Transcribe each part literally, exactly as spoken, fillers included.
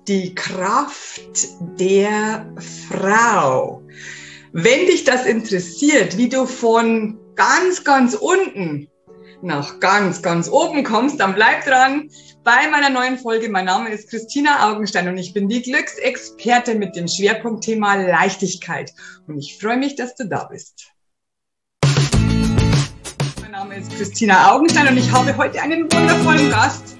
die Kraft der Frau. Wenn dich das interessiert, wie du von ganz, ganz unten nach ganz, ganz oben kommst, dann bleib dran bei meiner neuen Folge. Mein Name ist Christina Augenstein und ich bin die Glücksexperte mit dem Schwerpunktthema Leichtigkeit. Und ich freue mich, dass du da bist. Mein Name ist Christina Augenstein und ich habe heute einen wundervollen Gast.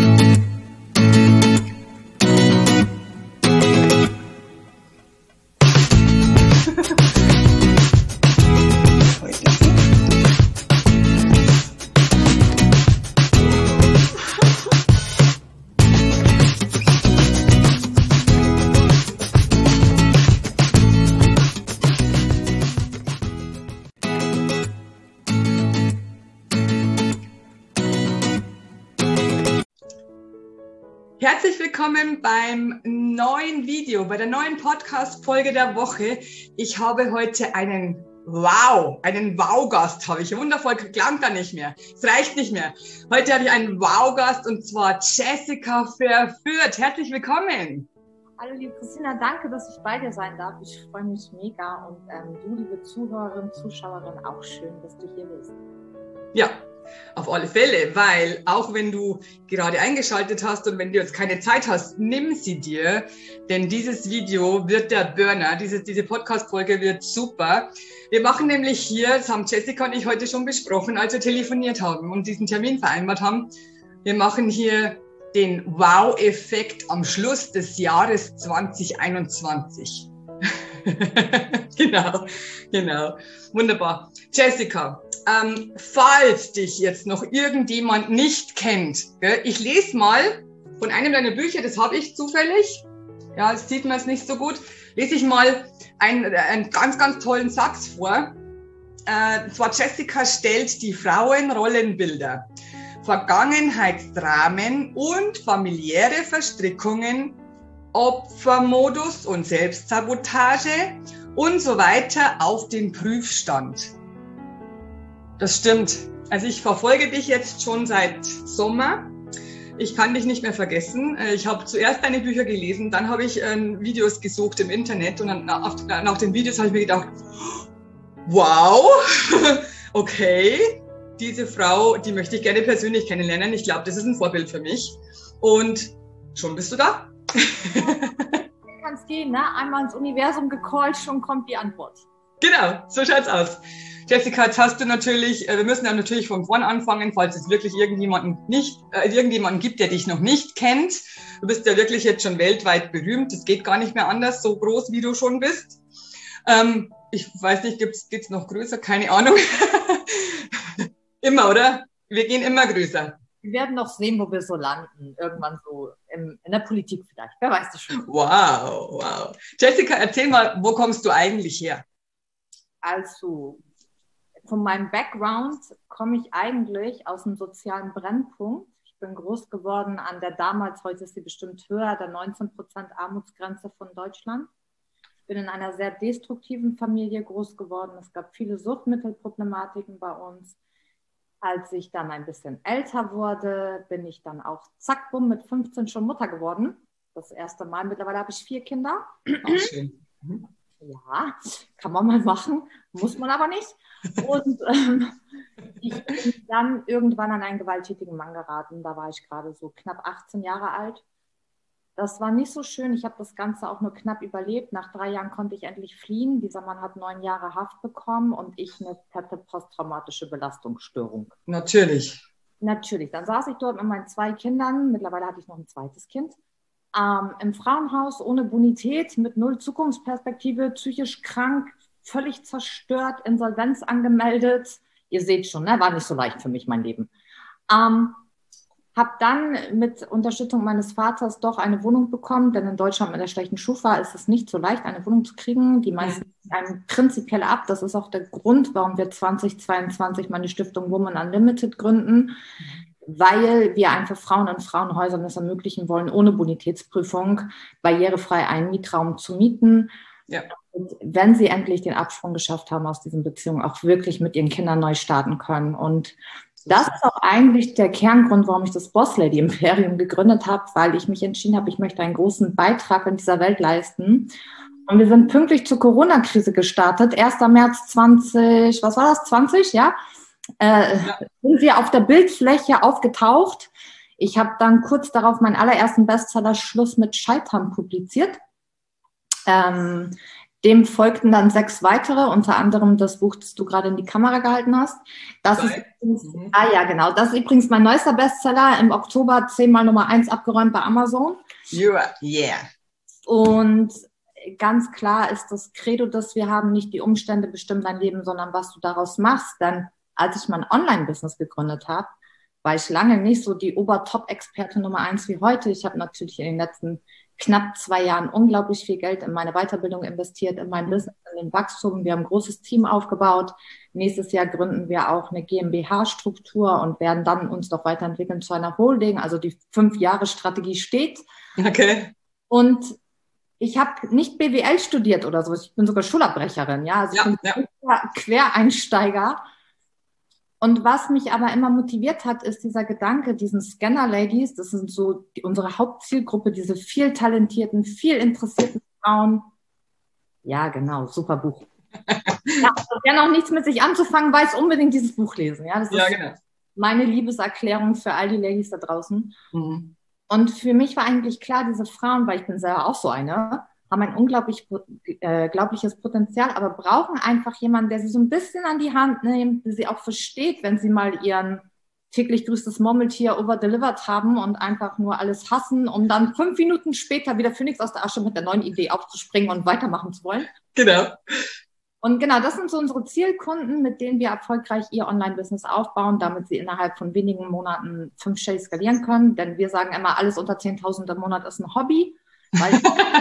Herzlich willkommen beim neuen Video, bei der neuen Podcast-Folge der Woche. Ich habe heute einen Wow, einen Wow-Gast habe ich. Wundervoll, klang da nicht mehr. Es reicht nicht mehr. Heute habe ich einen Wow-Gast und zwar Jessica Verführt. Herzlich willkommen. Hallo liebe Christina, danke, dass ich bei dir sein darf. Ich freue mich mega und ähm, du, liebe Zuhörerin, Zuschauerin, auch schön, dass du hier bist. Ja. Auf alle Fälle, weil auch wenn du gerade eingeschaltet hast und wenn du jetzt keine Zeit hast, nimm sie dir, denn dieses Video wird der Burner, diese, diese Podcast-Folge wird super. Wir machen nämlich hier, das haben Jessica und ich heute schon besprochen, als wir telefoniert haben und diesen Termin vereinbart haben, wir machen hier den Wow-Effekt am Schluss des Jahres zwanzig einundzwanzig. Genau, genau. Wunderbar. Jessica, ähm, falls dich jetzt noch irgendjemand nicht kennt, gell, ich lese mal von einem deiner Bücher, das habe ich zufällig, ja, das sieht man jetzt nicht so gut, lese ich mal einen, einen ganz, ganz tollen Satz vor. Äh, und zwar Jessica stellt die Frauenrollenbilder, Vergangenheitsdramen und familiäre Verstrickungen, Opfermodus und Selbstsabotage und so weiter auf den Prüfstand. Das stimmt. Also ich verfolge dich jetzt schon seit Sommer. Ich kann dich nicht mehr vergessen. Ich habe zuerst deine Bücher gelesen, dann habe ich äh, Videos gesucht im Internet und dann nach, nach den Videos habe ich mir gedacht, wow, okay, diese Frau, die möchte ich gerne persönlich kennenlernen. Ich glaube, das ist ein Vorbild für mich. Und schon bist du da. Kann es gehen, ne? Einmal ins Universum gecallt, schon kommt die Antwort. Genau, so schaut's aus. Jessica, jetzt hast du natürlich, wir müssen ja natürlich von vorn anfangen, falls es wirklich irgendjemanden nicht, äh, irgendjemanden gibt, der dich noch nicht kennt. Du bist ja wirklich jetzt schon weltweit berühmt. Es geht gar nicht mehr anders, so groß wie du schon bist. Ähm, ich weiß nicht, gibt's, geht's noch größer? Keine Ahnung. Immer, oder? Wir gehen immer größer. Wir werden noch sehen, wo wir so landen. Irgendwann so im, in der Politik vielleicht. Wer weiß das schon. Wow, wow. Jessica, erzähl mal, wo kommst du eigentlich her? Also, von meinem Background komme ich eigentlich aus einem sozialen Brennpunkt. Ich bin groß geworden an der damals, heute ist sie bestimmt höher, der neunzehn Prozent Armutsgrenze von Deutschland. Ich bin in einer sehr destruktiven Familie groß geworden. Es gab viele Suchtmittelproblematiken bei uns. Als ich dann ein bisschen älter wurde, bin ich dann auch zack, bumm, mit fünfzehn schon Mutter geworden. Das erste Mal. Mittlerweile habe ich vier Kinder. Ach, schön. Mhm. Ja, kann man mal machen, muss man aber nicht. Und ähm, ich bin dann irgendwann an einen gewalttätigen Mann geraten. Da war ich gerade so knapp achtzehn Jahre alt. Das war nicht so schön. Ich habe das Ganze auch nur knapp überlebt. Nach drei Jahren konnte ich endlich fliehen. Dieser Mann hat neun Jahre Haft bekommen und ich eine fette posttraumatische Belastungsstörung. Natürlich. Natürlich. Dann saß ich dort mit meinen zwei Kindern. Mittlerweile hatte ich noch ein zweites Kind. Ähm, im Frauenhaus ohne Bonität, mit null Zukunftsperspektive, psychisch krank, völlig zerstört, Insolvenz angemeldet. Ihr seht schon, ne? War nicht so leicht für mich, mein Leben. Ähm, Habe dann mit Unterstützung meines Vaters doch eine Wohnung bekommen, denn in Deutschland mit der schlechten Schufa ist es nicht so leicht, eine Wohnung zu kriegen. Die meisten einem prinzipiell ab. Das ist auch der Grund, warum wir zwanzig zweiundzwanzig mal die Stiftung Women Unlimited gründen, weil wir einfach Frauen in Frauenhäusern es ermöglichen wollen, ohne Bonitätsprüfung barrierefrei einen Mietraum zu mieten. Ja. Und wenn sie endlich den Absprung geschafft haben aus diesen Beziehungen, auch wirklich mit ihren Kindern neu starten können. Und Das ist auch eigentlich der Kerngrund, warum ich das Boss Lady Imperium gegründet habe, weil ich mich entschieden habe, ich möchte einen großen Beitrag in dieser Welt leisten. Und wir sind pünktlich zur Corona-Krise gestartet. erster März zwanzig, was war das, zwanzig, ja? Äh, ja. Sind wir auf der Bildfläche aufgetaucht. Ich habe dann kurz darauf meinen allerersten Bestseller Schluss mit Scheitern publiziert. Ähm, Dem folgten dann sechs weitere, unter anderem das Buch, das du gerade in die Kamera gehalten hast. Das ist übrigens, mhm. ah ja, genau, das ist übrigens mein neuester Bestseller, im Oktober zehnmal Nummer eins abgeräumt bei Amazon. Yeah. Und ganz klar ist das Credo, das wir haben, nicht die Umstände bestimmen dein Leben, sondern was du daraus machst. Denn als ich mein Online-Business gegründet habe, war ich lange nicht so die Ober-Top-Experte Nummer eins wie heute. Ich habe natürlich in den letzten knapp zwei Jahren unglaublich viel Geld in meine Weiterbildung investiert, in mein Business, in den Wachstum. Wir haben ein großes Team aufgebaut. Nächstes Jahr gründen wir auch eine GmbH-Struktur und werden dann uns noch weiterentwickeln zu einer Holding. Also die Fünf-Jahre-Strategie steht. Okay. Und ich habe nicht B W L studiert oder so. Ich bin sogar Schulabbrecherin. Ja, also ich ja, bin ja. Quereinsteiger. Und was mich aber immer motiviert hat, ist dieser Gedanke, diesen Scanner-Ladies, das sind so die, unsere Hauptzielgruppe, diese viel talentierten, viel interessierten Frauen. Ja, genau, super Buch. Ja, also wer noch nichts mit sich anzufangen weiß, unbedingt dieses Buch lesen. Ja, das ist ja, genau. meine Liebeserklärung für all die Ladies da draußen. Mhm. Und für mich war eigentlich klar, diese Frauen, weil ich bin selber auch so eine, haben ein unglaublich, äh, unglaubliches Potenzial, aber brauchen einfach jemanden, der sie so ein bisschen an die Hand nimmt, der sie auch versteht, wenn sie mal ihren täglich grüßtes Murmeltier overdelivered haben und einfach nur alles hassen, um dann fünf Minuten später wieder Phönix aus der Asche mit der neuen Idee aufzuspringen und weitermachen zu wollen. Genau. Und genau, das sind so unsere Zielkunden, mit denen wir erfolgreich ihr Online-Business aufbauen, damit sie innerhalb von wenigen Monaten fünfstellig skalieren können. Denn wir sagen immer, alles unter zehntausend im Monat ist ein Hobby. Weil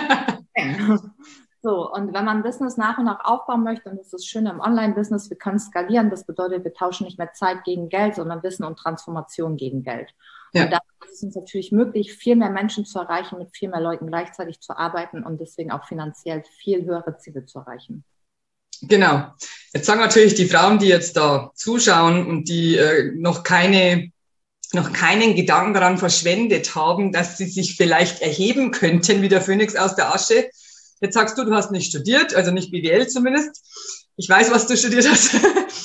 so, und wenn man ein Business nach und nach aufbauen möchte, und das ist das Schöne im Online-Business, wir können skalieren, das bedeutet, wir tauschen nicht mehr Zeit gegen Geld, sondern Wissen und Transformation gegen Geld. Ja. Und da ist es uns natürlich möglich, viel mehr Menschen zu erreichen, mit viel mehr Leuten gleichzeitig zu arbeiten und deswegen auch finanziell viel höhere Ziele zu erreichen. Genau. Jetzt sagen natürlich die Frauen, die jetzt da zuschauen und die äh, noch keine noch keinen Gedanken daran verschwendet haben, dass sie sich vielleicht erheben könnten wie der Phönix aus der Asche. Jetzt sagst du, du hast nicht studiert, also nicht B W L zumindest. Ich weiß, was du studiert hast.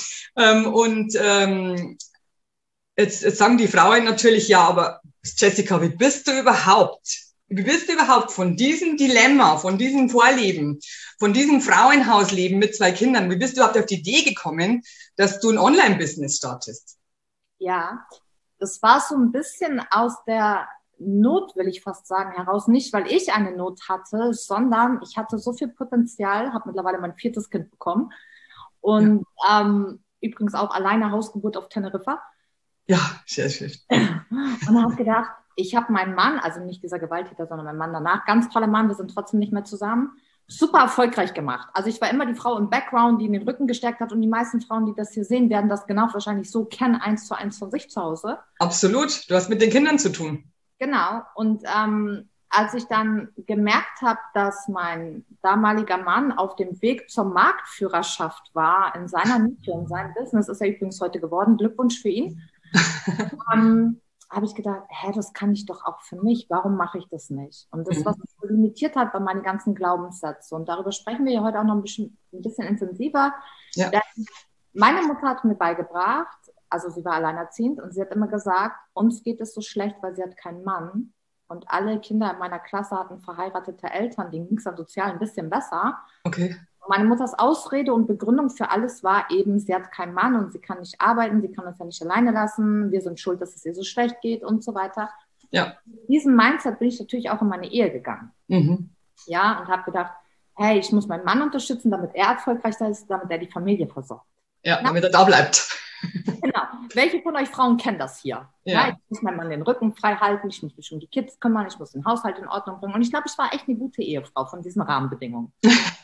Und ähm, jetzt, jetzt sagen die Frauen natürlich, ja, aber Jessica, wie bist du überhaupt, wie bist du überhaupt von diesem Dilemma, von diesem Vorleben, von diesem Frauenhausleben mit zwei Kindern, wie bist du überhaupt auf die Idee gekommen, dass du ein Online-Business startest? Ja, das war so ein bisschen aus der Not, will ich fast sagen, heraus. Nicht, weil ich eine Not hatte, sondern ich hatte so viel Potenzial, habe mittlerweile mein viertes Kind bekommen und ja. ähm, übrigens auch alleine Hausgeburt auf Teneriffa. Ja, sehr schön. Und habe gedacht, ich habe meinen Mann, also nicht dieser Gewalttäter, sondern mein Mann danach, ganz toller Mann, wir sind trotzdem nicht mehr zusammen, super erfolgreich gemacht. Also ich war immer die Frau im Background, die in den Rücken gestärkt hat und die meisten Frauen, die das hier sehen, werden das genau wahrscheinlich so kennen, eins zu eins von sich zu Hause. Absolut, du hast mit den Kindern zu tun. Genau, und ähm, als ich dann gemerkt habe, dass mein damaliger Mann auf dem Weg zur Marktführerschaft war in seiner Nische, in seinem Business, ist er übrigens heute geworden, Glückwunsch für ihn, ähm, habe ich gedacht, hä, das kann ich doch auch für mich, warum mache ich das nicht? Und das, was mich so limitiert hat, waren meine ganzen Glaubenssätze. Und darüber sprechen wir ja heute auch noch ein bisschen, ein bisschen intensiver. Ja. Denn meine Mutter hat mir beigebracht, also sie war alleinerziehend und sie hat immer gesagt, uns geht es so schlecht, weil sie hat keinen Mann. Und alle Kinder in meiner Klasse hatten verheiratete Eltern, denen ging es dann sozial ein bisschen besser. Okay. Meine Mutters Ausrede und Begründung für alles war eben, sie hat keinen Mann und sie kann nicht arbeiten, sie kann uns ja nicht alleine lassen, wir sind schuld, dass es ihr so schlecht geht und so weiter. Ja. Mit diesem Mindset bin ich natürlich auch in meine Ehe gegangen. Mhm. Ja, und habe gedacht, hey, ich muss meinen Mann unterstützen, damit er erfolgreich ist, damit er die Familie versorgt. Ja, Na, damit er da bleibt. Genau. Welche von euch Frauen kennen das hier? Ja. Ja, ich muss meinem Mann den Rücken frei halten, ich muss mich um die Kids kümmern, ich muss den Haushalt in Ordnung bringen. Und ich glaube, ich war echt eine gute Ehefrau von diesen Rahmenbedingungen.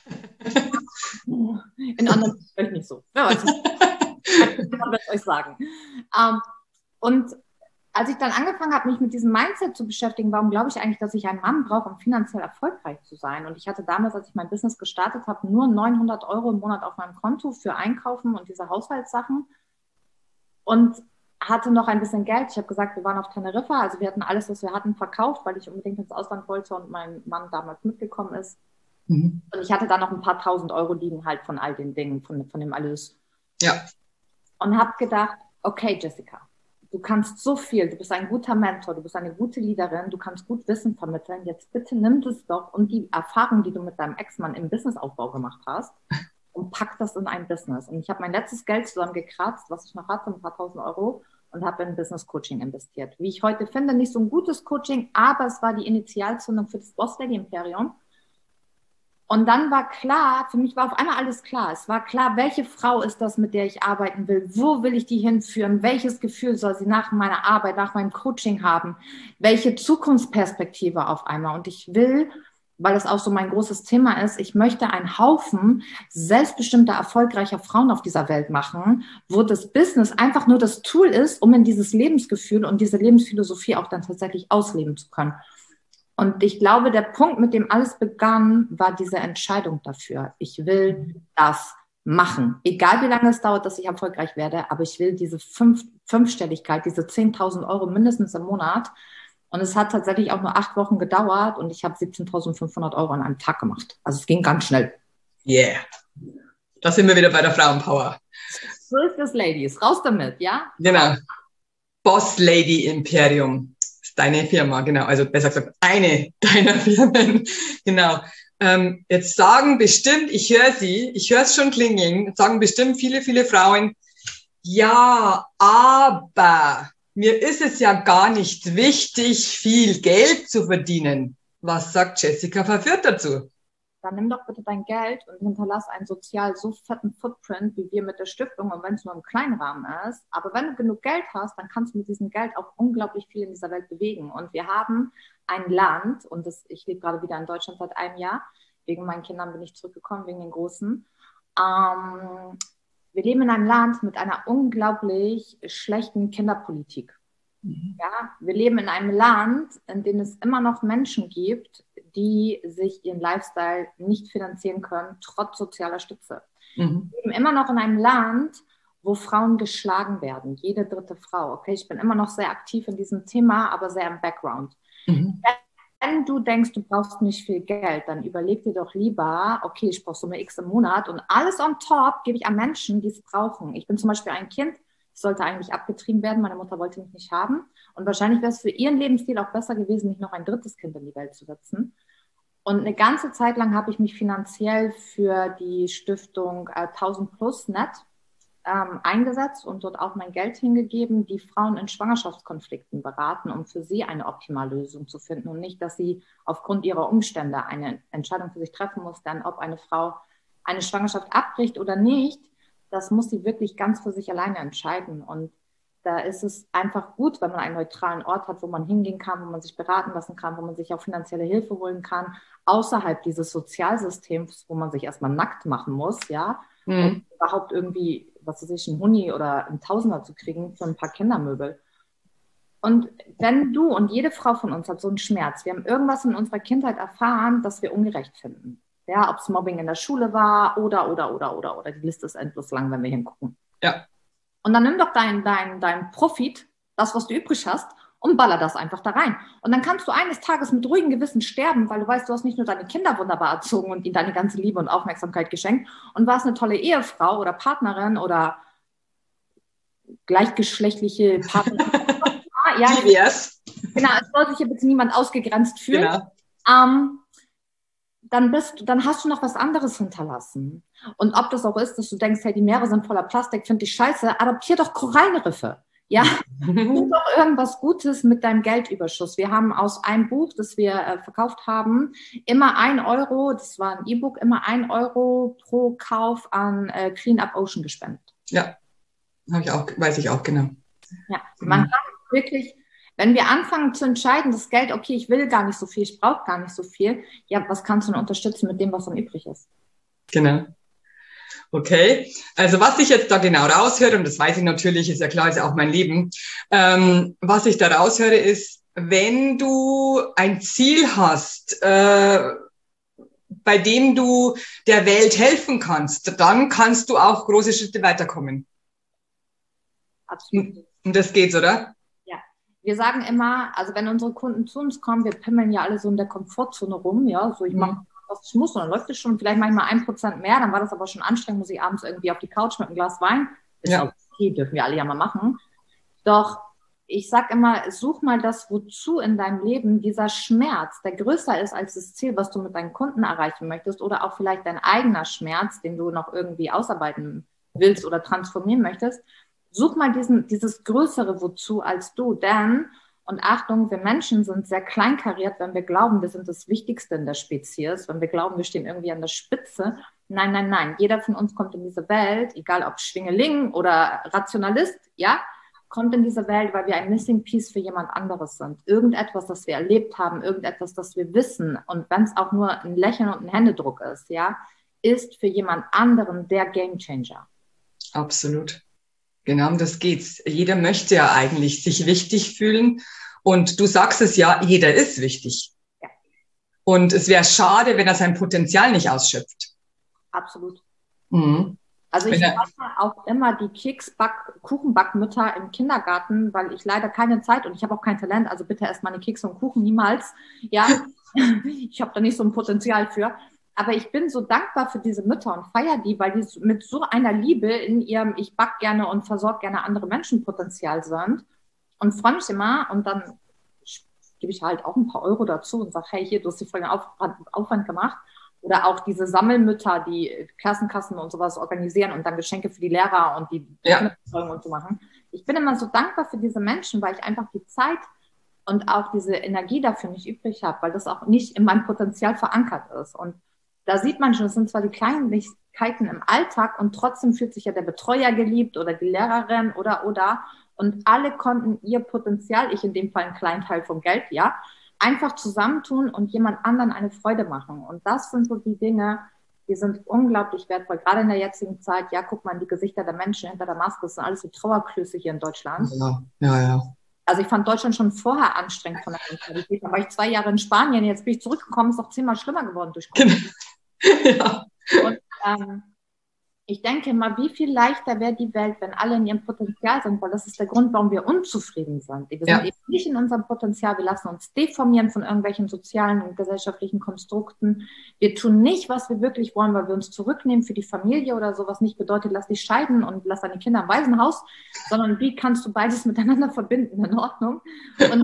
In anderen vielleicht nicht so. Ja, weiß nicht. Ich kann es euch sagen. Ähm, und als ich dann angefangen habe, mich mit diesem Mindset zu beschäftigen, warum glaube ich eigentlich, dass ich einen Mann brauche, um finanziell erfolgreich zu sein? Und ich hatte damals, als ich mein Business gestartet habe, nur neunhundert Euro im Monat auf meinem Konto für Einkaufen und diese Haushaltssachen. Und hatte noch ein bisschen Geld. Ich habe gesagt, wir waren auf Teneriffa, also wir hatten alles, was wir hatten, verkauft, weil ich unbedingt ins Ausland wollte und mein Mann damals mitgekommen ist. Mhm. Und ich hatte da noch ein paar tausend Euro liegen halt von all den Dingen, von, von dem alles. Ja. Und habe gedacht, okay, Jessica, du kannst so viel, du bist ein guter Mentor, du bist eine gute Leaderin, du kannst gut Wissen vermitteln, jetzt bitte nimm das doch und die Erfahrung, die du mit deinem Ex-Mann im Businessaufbau gemacht hast, und pack das in ein Business. Und ich habe mein letztes Geld zusammengekratzt, was ich noch hatte, ein paar tausend Euro, und habe in Business Coaching investiert. Wie ich heute finde, nicht so ein gutes Coaching, aber es war die Initialzündung für das Boss Lady Imperium. Und dann war klar, für mich war auf einmal alles klar. Es war klar, welche Frau ist das, mit der ich arbeiten will? Wo will ich die hinführen? Welches Gefühl soll sie nach meiner Arbeit, nach meinem Coaching haben? Welche Zukunftsperspektive auf einmal? Und ich will, weil es auch so mein großes Thema ist, ich möchte einen Haufen selbstbestimmter, erfolgreicher Frauen auf dieser Welt machen, wo das Business einfach nur das Tool ist, um in dieses Lebensgefühl und diese Lebensphilosophie auch dann tatsächlich ausleben zu können. Und ich glaube, der Punkt, mit dem alles begann, war diese Entscheidung dafür. Ich will das machen. Egal wie lange es dauert, dass ich erfolgreich werde, aber ich will diese Fünf Fünfstelligkeit, diese zehntausend Euro mindestens im Monat. Und es hat tatsächlich auch nur acht Wochen gedauert und ich habe siebzehntausendfünfhundert Euro an einem Tag gemacht. Also es ging ganz schnell. Yeah. Da sind wir wieder bei der Frauenpower. So ist es, Ladies. Raus damit, ja? Genau. Boss Lady Imperium. Deine Firma, genau, also besser gesagt, eine deiner Firmen, genau. Ähm, jetzt sagen bestimmt, ich höre sie, ich höre es schon klingeln, sagen bestimmt viele, viele Frauen, ja, aber mir ist es ja gar nicht wichtig, viel Geld zu verdienen. Was sagt Jessica Verführt dazu? Dann nimm doch bitte dein Geld und hinterlass einen sozial so fetten Footprint, wie wir mit der Stiftung, und wenn es nur im kleinen Rahmen ist. Aber wenn du genug Geld hast, dann kannst du mit diesem Geld auch unglaublich viel in dieser Welt bewegen. Und wir haben ein Land, und das, ich lebe gerade wieder in Deutschland seit einem Jahr, wegen meinen Kindern bin ich zurückgekommen, wegen den Großen. Ähm, wir leben in einem Land mit einer unglaublich schlechten Kinderpolitik. Mhm. Ja, wir leben in einem Land, in dem es immer noch Menschen gibt, die sich ihren Lifestyle nicht finanzieren können, trotz sozialer Stütze. Mhm. Wir leben immer noch in einem Land, wo Frauen geschlagen werden, jede dritte Frau. Okay, ich bin immer noch sehr aktiv in diesem Thema, aber sehr im Background. Mhm. Wenn du denkst, du brauchst nicht viel Geld, dann überleg dir doch lieber, okay, ich brauche Summe X im Monat und alles on top gebe ich an Menschen, die es brauchen. Ich bin zum Beispiel ein Kind, ich sollte eigentlich abgetrieben werden, meine Mutter wollte mich nicht haben. Und wahrscheinlich wäre es für ihren Lebensstil auch besser gewesen, nicht noch ein drittes Kind in die Welt zu setzen. Und eine ganze Zeit lang habe ich mich finanziell für die Stiftung äh, tausend plus Net ähm, eingesetzt und dort auch mein Geld hingegeben, die Frauen in Schwangerschaftskonflikten beraten, um für sie eine optimale Lösung zu finden und nicht, dass sie aufgrund ihrer Umstände eine Entscheidung für sich treffen muss, dann ob eine Frau eine Schwangerschaft abbricht oder nicht. Das muss sie wirklich ganz für sich alleine entscheiden. Und da ist es einfach gut, wenn man einen neutralen Ort hat, wo man hingehen kann, wo man sich beraten lassen kann, wo man sich auch finanzielle Hilfe holen kann, außerhalb dieses Sozialsystems, wo man sich erstmal nackt machen muss, ja, mhm. um überhaupt irgendwie, was weiß ich, einen Huni oder einen Tausender zu kriegen für ein paar Kindermöbel. Und wenn du und jede Frau von uns hat so einen Schmerz, wir haben irgendwas in unserer Kindheit erfahren, das wir ungerecht finden. Ja, ob es Mobbing in der Schule war oder, oder, oder, oder, oder. Die Liste ist endlos lang, wenn wir hingucken. Ja. Und dann nimm doch dein, dein, dein Profit, das, was du übrig hast, und baller das einfach da rein. Und dann kannst du eines Tages mit ruhigem Gewissen sterben, weil du weißt, du hast nicht nur deine Kinder wunderbar erzogen und ihnen deine ganze Liebe und Aufmerksamkeit geschenkt und warst eine tolle Ehefrau oder Partnerin oder gleichgeschlechtliche Partnerin. Ja, yes. Genau, es soll sich hier bitte niemand ausgegrenzt fühlen. Genau. Ähm, dann bist du, dann hast du noch was anderes hinterlassen. Und ob das auch ist, dass du denkst, hey, die Meere sind voller Plastik, finde ich scheiße, adoptier doch Korallenriffe. Ja, tu doch irgendwas Gutes mit deinem Geldüberschuss. Wir haben aus einem Buch, das wir äh, verkauft haben, immer ein Euro, das war ein E-Book, immer ein Euro pro Kauf an äh, Clean Up Ocean gespendet. Ja, habe ich auch, weiß ich auch, genau. Ja, man kann wirklich, wenn wir anfangen zu entscheiden, das Geld, okay, ich will gar nicht so viel, ich brauche gar nicht so viel, ja, was kannst du denn unterstützen mit dem, was dann übrig ist? Genau. Okay, also was ich jetzt da genau raushöre, und das weiß ich natürlich, ist ja klar, ist ja auch mein Leben, ähm, was ich da raushöre ist, wenn du ein Ziel hast, äh, bei dem du der Welt helfen kannst, dann kannst du auch große Schritte weiterkommen. Absolut. Und das geht's, oder? Ja. Wir sagen immer, also wenn unsere Kunden zu uns kommen, wir pimmeln ja alle so in der Komfortzone rum, ja, so ich mache, Mhm. was ich muss und dann läuft es schon, vielleicht manchmal ein Prozent mehr, dann war das aber schon anstrengend, muss ich abends irgendwie auf die Couch mit einem Glas Wein. Ist Ja. auch okay, dürfen wir alle ja mal machen. Doch ich sag immer, such mal das, wozu in deinem Leben dieser Schmerz, der größer ist als das Ziel, was du mit deinen Kunden erreichen möchtest oder auch vielleicht dein eigener Schmerz, den du noch irgendwie ausarbeiten willst oder transformieren möchtest. Such mal diesen, dieses größere Wozu als du, denn, und Achtung, wir Menschen sind sehr kleinkariert, wenn wir glauben, wir sind das Wichtigste in der Spezies, wenn wir glauben, wir stehen irgendwie an der Spitze. Nein, nein, nein. Jeder von uns kommt in diese Welt, egal ob Schwingeling oder Rationalist, ja, kommt in diese Welt, weil wir ein Missing Piece für jemand anderes sind. Irgendetwas, das wir erlebt haben, irgendetwas, das wir wissen. Und wenn es auch nur ein Lächeln und ein Händedruck ist, ja, ist für jemand anderen der Gamechanger. Absolut. Genau, um das geht's. Jeder möchte ja eigentlich sich wichtig fühlen. Und du sagst es ja, jeder ist wichtig. Ja. Und es wäre schade, wenn er sein Potenzial nicht ausschöpft. Absolut. Mhm. Also ich Wenn er- frage auch immer die Keksback, Kuchenbackmütter im Kindergarten, weil ich leider keine Zeit und ich habe auch kein Talent, also bitte erst meine Kekse und Kuchen niemals. Ja, ich habe da nicht so ein Potenzial für. Aber ich bin so dankbar für diese Mütter und feiere die, weil die mit so einer Liebe in ihrem ich back gerne und versorge gerne andere Menschen Potenzial sind. Und freue mich immer und dann gebe ich halt auch ein paar Euro dazu und sage, hey, hier, du hast dir voll den Aufwand, Aufwand gemacht. Oder auch diese Sammelmütter, die Klassenkassen und sowas organisieren und dann Geschenke für die Lehrer und die Ja. Kinderbetreuung und so machen. Ich bin immer so dankbar für diese Menschen, weil ich einfach die Zeit und auch diese Energie dafür nicht übrig habe, weil das auch nicht in meinem Potenzial verankert ist. Und da sieht man schon, es sind zwar die Kleinigkeiten im Alltag und trotzdem fühlt sich ja der Betreuer geliebt oder die Lehrerin oder, oder. Und alle konnten ihr Potenzial, ich in dem Fall einen kleinen Teil vom Geld, ja, einfach zusammentun und jemand anderen eine Freude machen. Und das sind so die Dinge, die sind unglaublich wertvoll. Gerade in der jetzigen Zeit, ja, guck mal, die Gesichter der Menschen hinter der Maske, das sind alles so Trauerklöße hier in Deutschland. Ja, ja, ja. Also ich fand Deutschland schon vorher anstrengend von der Mentalität. Dann war ich zwei Jahre in Spanien, jetzt bin ich zurückgekommen, ist noch zehnmal schlimmer geworden durch Corona. Ja. Und ähm, ich denke mal, wie viel leichter wäre die Welt, wenn alle in ihrem Potenzial sind, weil das ist der Grund, warum wir unzufrieden sind. Wir Ja. sind eben nicht in unserem Potenzial, wir lassen uns deformieren von irgendwelchen sozialen und gesellschaftlichen Konstrukten. Wir tun nicht, was wir wirklich wollen, weil wir uns zurücknehmen für die Familie oder sowas nicht bedeutet, lass dich scheiden und lass deine Kinder im Waisenhaus, sondern wie kannst du beides miteinander verbinden, in Ordnung? Und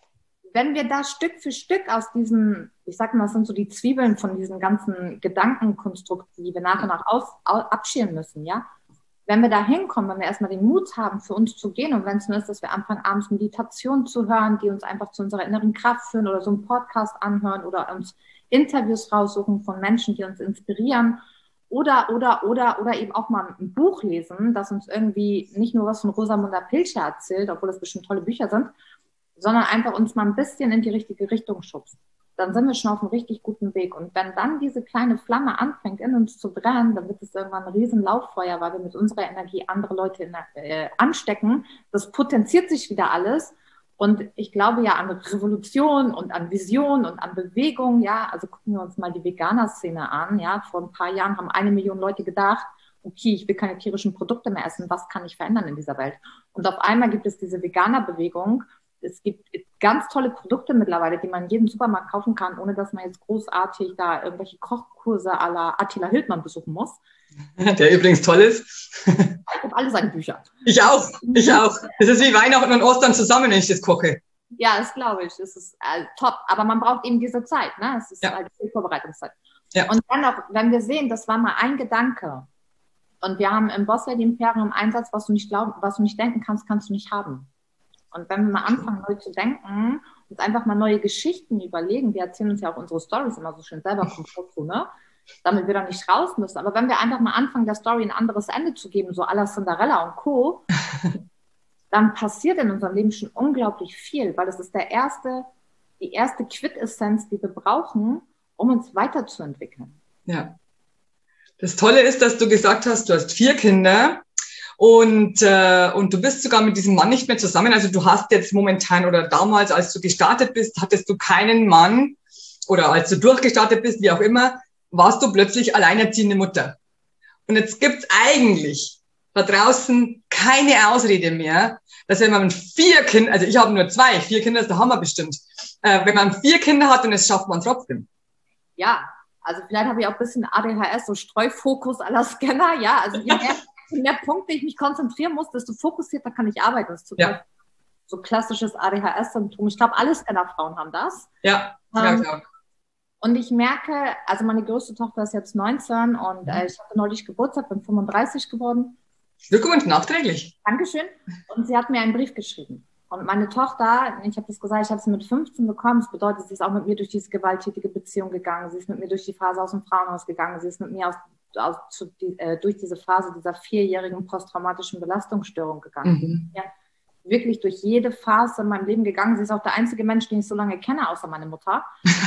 wenn wir da Stück für Stück aus diesen, ich sag mal, das sind so die Zwiebeln von diesen ganzen Gedankenkonstrukten, die wir nach und nach auf, au- abschälen müssen, ja. Wenn wir da hinkommen, wenn wir erstmal den Mut haben, für uns zu gehen und wenn es nur ist, dass wir anfangen, abends Meditation zu hören, die uns einfach zu unserer inneren Kraft führen oder so einen Podcast anhören oder uns Interviews raussuchen von Menschen, die uns inspirieren oder, oder, oder, oder eben auch mal ein Buch lesen, das uns irgendwie nicht nur was von Rosamunda Pilcher erzählt, obwohl das bestimmt tolle Bücher sind, sondern einfach uns mal ein bisschen in die richtige Richtung schubst. Dann sind wir schon auf einem richtig guten Weg. Und wenn dann diese kleine Flamme anfängt, in uns zu brennen, dann wird es irgendwann ein riesen Lauffeuer, weil wir mit unserer Energie andere Leute in, äh, anstecken. Das potenziert sich wieder alles. Und ich glaube ja an Revolution und an Vision und an Bewegung. Ja, also gucken wir uns mal die Veganer-Szene an. Ja, vor ein paar Jahren haben eine Million Leute gedacht, okay, ich will keine tierischen Produkte mehr essen. Was kann ich verändern in dieser Welt? Und auf einmal gibt es diese Veganer-Bewegung. Es gibt ganz tolle Produkte mittlerweile, die man in jedem Supermarkt kaufen kann, ohne dass man jetzt großartig da irgendwelche Kochkurse à la Attila Hildmann besuchen muss. Der übrigens toll ist. Ich habe alle seine Bücher. Ich auch, ich auch. Es ist wie Weihnachten und Ostern zusammen, wenn ich das koche. Ja, das glaube ich. Das ist äh, top. Aber man braucht eben diese Zeit. Ne? Es ist Ja. halt viel Vorbereitungszeit. Ja. Und dann noch, wenn wir sehen, das war mal ein Gedanke. Und wir haben im Boss Lady Imperium einen Einsatz, was du nicht glauben, was du nicht denken kannst, kannst du nicht haben. Und wenn wir mal anfangen, neu zu denken, uns einfach mal neue Geschichten überlegen, wir erzählen uns ja auch unsere Storys immer so schön selber Komfort, ne? Damit wir da nicht raus müssen. Aber wenn wir einfach mal anfangen, der Story ein anderes Ende zu geben, so à la Cinderella und Co., dann passiert in unserem Leben schon unglaublich viel, weil das ist der erste, die erste Quintessenz, die wir brauchen, um uns weiterzuentwickeln. Ja. Das Tolle ist, dass du gesagt hast, du hast vier Kinder. Und, äh, und du bist sogar mit diesem Mann nicht mehr zusammen. Also du hast jetzt momentan oder damals, als du gestartet bist, hattest du keinen Mann oder als du durchgestartet bist, wie auch immer, warst du plötzlich alleinerziehende Mutter. Und jetzt gibt's eigentlich da draußen keine Ausrede mehr, dass wenn man vier Kinder, also ich habe nur zwei, vier Kinder ist der Hammer bestimmt, äh, wenn man vier Kinder hat und es schafft man trotzdem. Ja, also vielleicht habe ich auch ein bisschen A D H S, so Streufokus à la Scanner, ja, also je mehr, je mehr Punkte ich mich konzentrieren muss, desto fokussierter kann ich arbeiten. Das ist total Ja. so klassisches A D H S-Symptom. Ich glaube, alle Scannerfrauen haben das. Ja, ja, Ähm, klar. Und ich merke, also meine größte Tochter ist jetzt neunzehn und äh, ich hatte neulich Geburtstag, bin fünfunddreißig geworden. Glückwunsch, nachträglich. Dankeschön. Und sie hat mir einen Brief geschrieben. Und meine Tochter, ich habe das gesagt, ich habe sie mit fünfzehn bekommen. Das bedeutet, sie ist auch mit mir durch diese gewalttätige Beziehung gegangen. Sie ist mit mir durch die Phase aus dem Frauenhaus gegangen. Sie ist mit mir aus, aus, zu, die, äh, durch diese Phase dieser vierjährigen posttraumatischen Belastungsstörung gegangen. Mhm. Ja, wirklich durch jede Phase in meinem Leben gegangen. Sie ist auch der einzige Mensch, den ich so lange kenne, außer meine Mutter.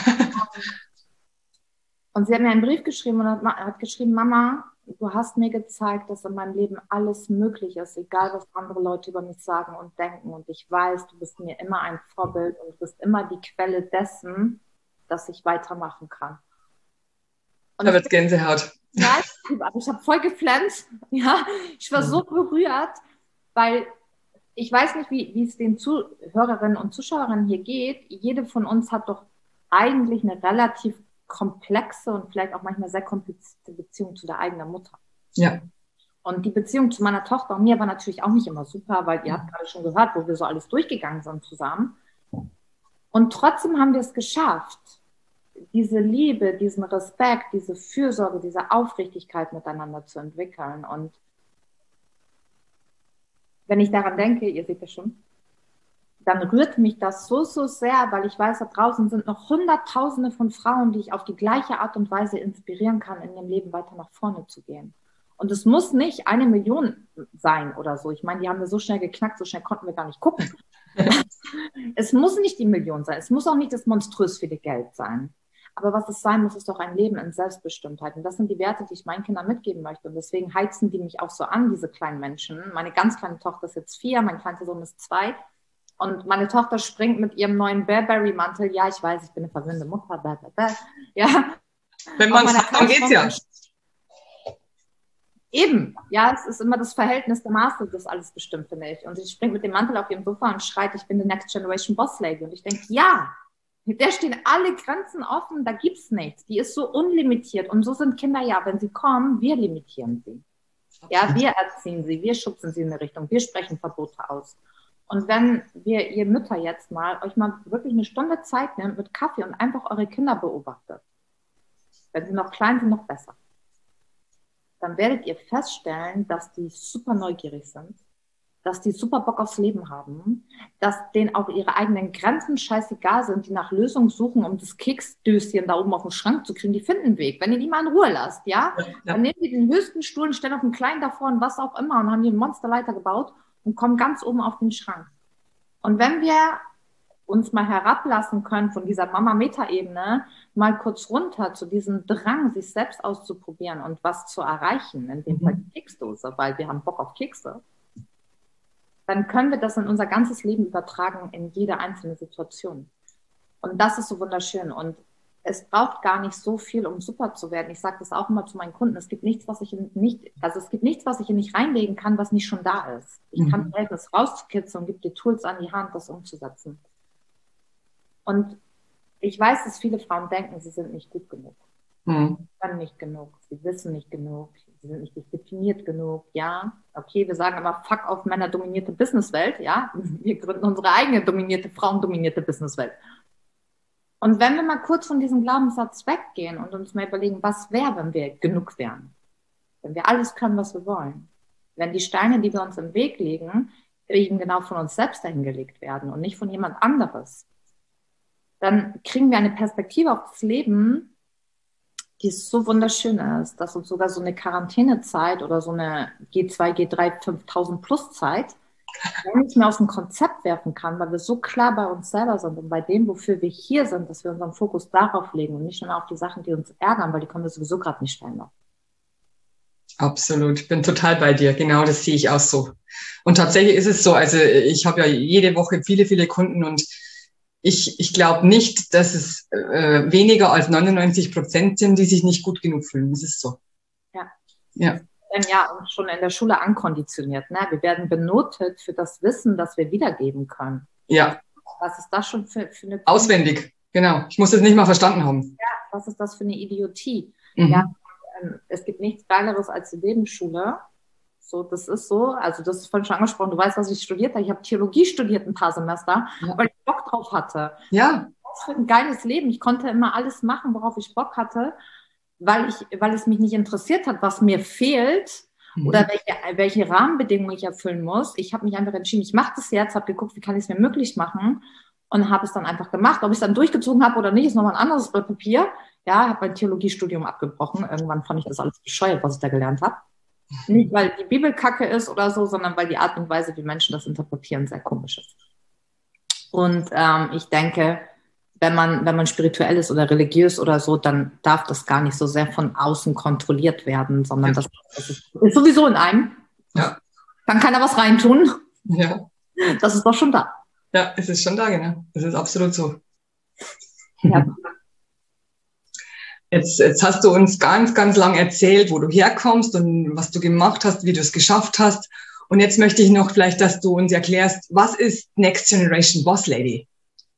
Und sie hat mir einen Brief geschrieben und hat, hat geschrieben, Mama, du hast mir gezeigt, dass in meinem Leben alles möglich ist, egal was andere Leute über mich sagen und denken. Und ich weiß, du bist mir immer ein Vorbild und du bist immer die Quelle dessen, dass ich weitermachen kann. Und da wird Gänsehaut. Ja, ich, ich habe voll geflennt. Ja, ich war so berührt, weil ich weiß nicht, wie, wie es den Zuhörerinnen und Zuschauerinnen hier geht. Jede von uns hat doch eigentlich eine relativ komplexe und vielleicht auch manchmal sehr komplizierte Beziehung zu der eigenen Mutter. Ja. Und die Beziehung zu meiner Tochter und mir war natürlich auch nicht immer super, weil ihr habt gerade schon gehört, wo wir so alles durchgegangen sind zusammen. Und trotzdem haben wir es geschafft, diese Liebe, diesen Respekt, diese Fürsorge, diese Aufrichtigkeit miteinander zu entwickeln. Und wenn ich daran denke, ihr seht das schon, dann rührt mich das so, so sehr, weil ich weiß, da draußen sind noch Hunderttausende von Frauen, die ich auf die gleiche Art und Weise inspirieren kann, in ihrem Leben weiter nach vorne zu gehen. Und es muss nicht eine Million sein oder so. Ich meine, die haben wir so schnell geknackt, so schnell konnten wir gar nicht gucken. Es muss nicht die Million sein. Es muss auch nicht das monströs viele Geld sein. Aber was es sein muss, ist doch ein Leben in Selbstbestimmtheit. Und das sind die Werte, die ich meinen Kindern mitgeben möchte. Und deswegen heizen die mich auch so an, diese kleinen Menschen. Meine ganz kleine Tochter ist jetzt vier, mein kleiner Sohn ist zwei. Und meine Tochter springt mit ihrem neuen Burberry-Mantel. Ja, ich weiß, ich bin eine verwöhnte Mutter. Bäh, bäh, bäh. Ja. Wenn man es hat, dann geht's ja. Eben, ja, es ist immer das Verhältnis der Maße, das alles bestimmt, finde ich. Und sie springt mit dem Mantel auf ihrem Sofa und schreit, ich bin the next generation boss lady. Und ich denke, ja, mit der stehen alle Grenzen offen, da gibt's nichts. Die ist so unlimitiert. Und so sind Kinder ja, wenn sie kommen, wir limitieren sie. Ja, wir erziehen sie, wir schubsen sie in eine Richtung, wir sprechen Verbote aus. Und wenn wir, ihr Mütter jetzt mal, euch mal wirklich eine Stunde Zeit nehmt mit Kaffee und einfach eure Kinder beobachtet, wenn sie noch klein sind, noch besser, dann werdet ihr feststellen, dass die super neugierig sind, dass die super Bock aufs Leben haben, dass denen auch ihre eigenen Grenzen scheißegal sind, die nach Lösungen suchen, um das Keksdöschen da oben auf dem Schrank zu kriegen. Die finden einen Weg, wenn ihr die mal in Ruhe lasst, ja? ja, ja. Dann nehmen die den höchsten Stuhl und stellen auf den kleinen davor und was auch immer und haben hier einen Monsterleiter gebaut und kommen ganz oben auf den Schrank. Und wenn wir uns mal herablassen können von dieser Mama-Meta-Ebene, mal kurz runter zu diesem Drang, sich selbst auszuprobieren und was zu erreichen, in dem Fall die Keksdose, weil wir haben Bock auf Kekse, dann können wir das in unser ganzes Leben übertragen, in jede einzelne Situation. Und das ist so wunderschön. Und es braucht gar nicht so viel, um super zu werden. Ich sage das auch immer zu meinen Kunden. Es gibt nichts, was ich in nicht, also es gibt nichts, was ich in nicht reinlegen kann, was nicht schon da ist. Ich mhm. kann helfen, es rauszukitzeln und gebe dir Tools an die Hand, das umzusetzen. Und ich weiß, dass viele Frauen denken, sie sind nicht gut genug. Mhm. Sie können nicht genug, sie wissen nicht genug, sie sind nicht definiert genug, ja. Okay, wir sagen immer, fuck auf männerdominierte Businesswelt, ja. Wir gründen unsere eigene dominierte, frauendominierte Businesswelt. Und wenn wir mal kurz von diesem Glaubenssatz weggehen und uns mal überlegen, was wäre, wenn wir genug wären? Wenn wir alles können, was wir wollen. Wenn die Steine, die wir uns im Weg legen, eben genau von uns selbst dahingelegt werden und nicht von jemand anderes. Dann kriegen wir eine Perspektive auf das Leben, die so wunderschön ist, dass uns sogar so eine Quarantänezeit oder so eine G zwei, G drei, fünftausend plus Zeit nicht mehr aus dem Konzept werfen kann, weil wir so klar bei uns selber sind und bei dem, wofür wir hier sind, dass wir unseren Fokus darauf legen und nicht nur auf die Sachen, die uns ärgern, weil die können wir sowieso gerade nicht verändern. Absolut, bin total bei dir. Genau, das sehe ich auch so. Und tatsächlich ist es so, also ich habe ja jede Woche viele, viele Kunden und ich, ich glaube nicht, dass es äh, weniger als neunundneunzig Prozent sind, die sich nicht gut genug fühlen. Das ist so. Ja. Ja. werden ja uns schon in der Schule ankonditioniert. Ne? Wir werden benotet für das Wissen, das wir wiedergeben können. Ja. Was ist das schon für, für eine... Auswendig, genau. Ich muss das nicht mal verstanden haben. Ja, was ist das für eine Idiotie? Mhm. Ja, ähm, es gibt nichts Geileres als die Lebensschule. So, das ist so. Also das ist vorhin schon angesprochen. Du weißt, was ich studiert habe. Ich habe Theologie studiert ein paar Semester, Ja. weil ich Bock drauf hatte. Ja. Was für ein geiles Leben. Ich konnte immer alles machen, worauf ich Bock hatte, weil ich, weil es mich nicht interessiert hat, was mir fehlt mhm. oder welche, welche Rahmenbedingungen ich erfüllen muss. Ich habe mich einfach entschieden, ich mache das jetzt, habe geguckt, wie kann ich es mir möglich machen und habe es dann einfach gemacht. Ob ich es dann durchgezogen habe oder nicht, ist nochmal ein anderes Blatt Papier. Ja, habe mein Theologiestudium abgebrochen. Irgendwann fand ich das alles bescheuert, was ich da gelernt habe. Nicht, weil die Bibel kacke ist oder so, sondern weil die Art und Weise, wie Menschen das interpretieren, sehr komisch ist. Und ähm, ich denke, wenn man, wenn man spirituell ist oder religiös oder so, dann darf das gar nicht so sehr von außen kontrolliert werden, sondern ja. das, das ist, ist sowieso in einem. Ja. Kann keiner was reintun. Ja. Das ist doch schon da. Ja, es ist schon da, genau. Es ist absolut so. Ja. Jetzt, jetzt hast du uns ganz, ganz lang erzählt, wo du herkommst und was du gemacht hast, wie du es geschafft hast. Und jetzt möchte ich noch vielleicht, dass du uns erklärst, was ist Next Generation Boss Lady?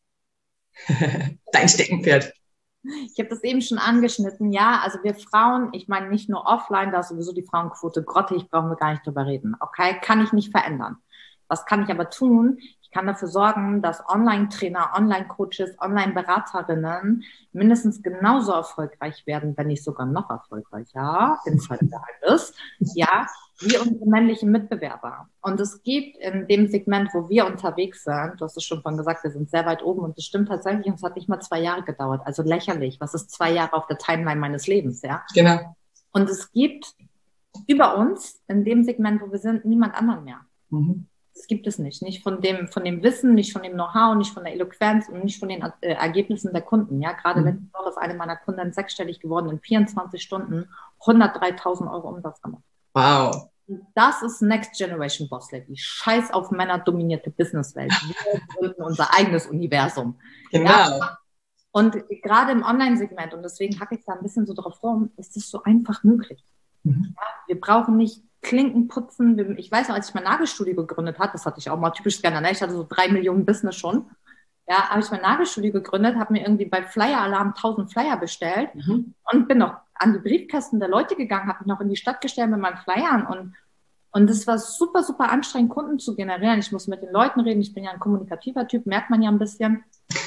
Dein Steckenpferd. Ich habe das eben schon angeschnitten. Ja, also wir Frauen, ich meine nicht nur offline, da ist sowieso die Frauenquote grottig, brauchen wir gar nicht drüber reden. Okay, kann ich nicht verändern. Was kann ich aber tun? Ich kann dafür sorgen, dass Online-Trainer, Online-Coaches, Online-Beraterinnen mindestens genauso erfolgreich werden, wenn nicht sogar noch erfolgreicher, wenn es halt geil ist, ja, wie unsere männlichen Mitbewerber. Und es gibt in dem Segment, wo wir unterwegs sind, du hast es schon von gesagt, wir sind sehr weit oben und das stimmt tatsächlich, und es hat nicht mal zwei Jahre gedauert, also lächerlich. Was ist zwei Jahre auf der Timeline meines Lebens, ja? Genau. Und es gibt über uns, in dem Segment, wo wir sind, niemand anderen mehr. Mhm. Das gibt es nicht. Nicht von dem, von dem Wissen, nicht von dem Know-how, nicht von der Eloquenz und nicht von den äh, Ergebnissen der Kunden. Ja, gerade mhm. letzte Woche ist eine meiner Kunden sechsstellig geworden, in vierundzwanzig Stunden hundertdreitausend Euro Umsatz gemacht. Wow. Und das ist Next Generation Boss Lady. Scheiß auf männerdominierte Businesswelt. Wir gründen unser eigenes Universum. Genau. Ja? Und gerade im Online-Segment, und deswegen hacke ich da ein bisschen so drauf rum, ist es so einfach möglich. Mhm. Ja, wir brauchen nicht Klinken putzen. Ich weiß noch, als ich mein Nagelstudio gegründet habe, das hatte ich auch mal typisch gerne, ne? Ich hatte so drei Millionen Business schon. Ja, habe ich mein Nagelstudio gegründet, habe mir irgendwie bei Flyer Alarm tausend Flyer bestellt mhm. und bin noch an die Briefkästen der Leute gegangen, habe mich noch in die Stadt gestellt mit meinen Flyern und und es war super, super anstrengend, Kunden zu generieren. Ich muss mit den Leuten reden. Ich bin ja ein kommunikativer Typ, merkt man ja ein bisschen.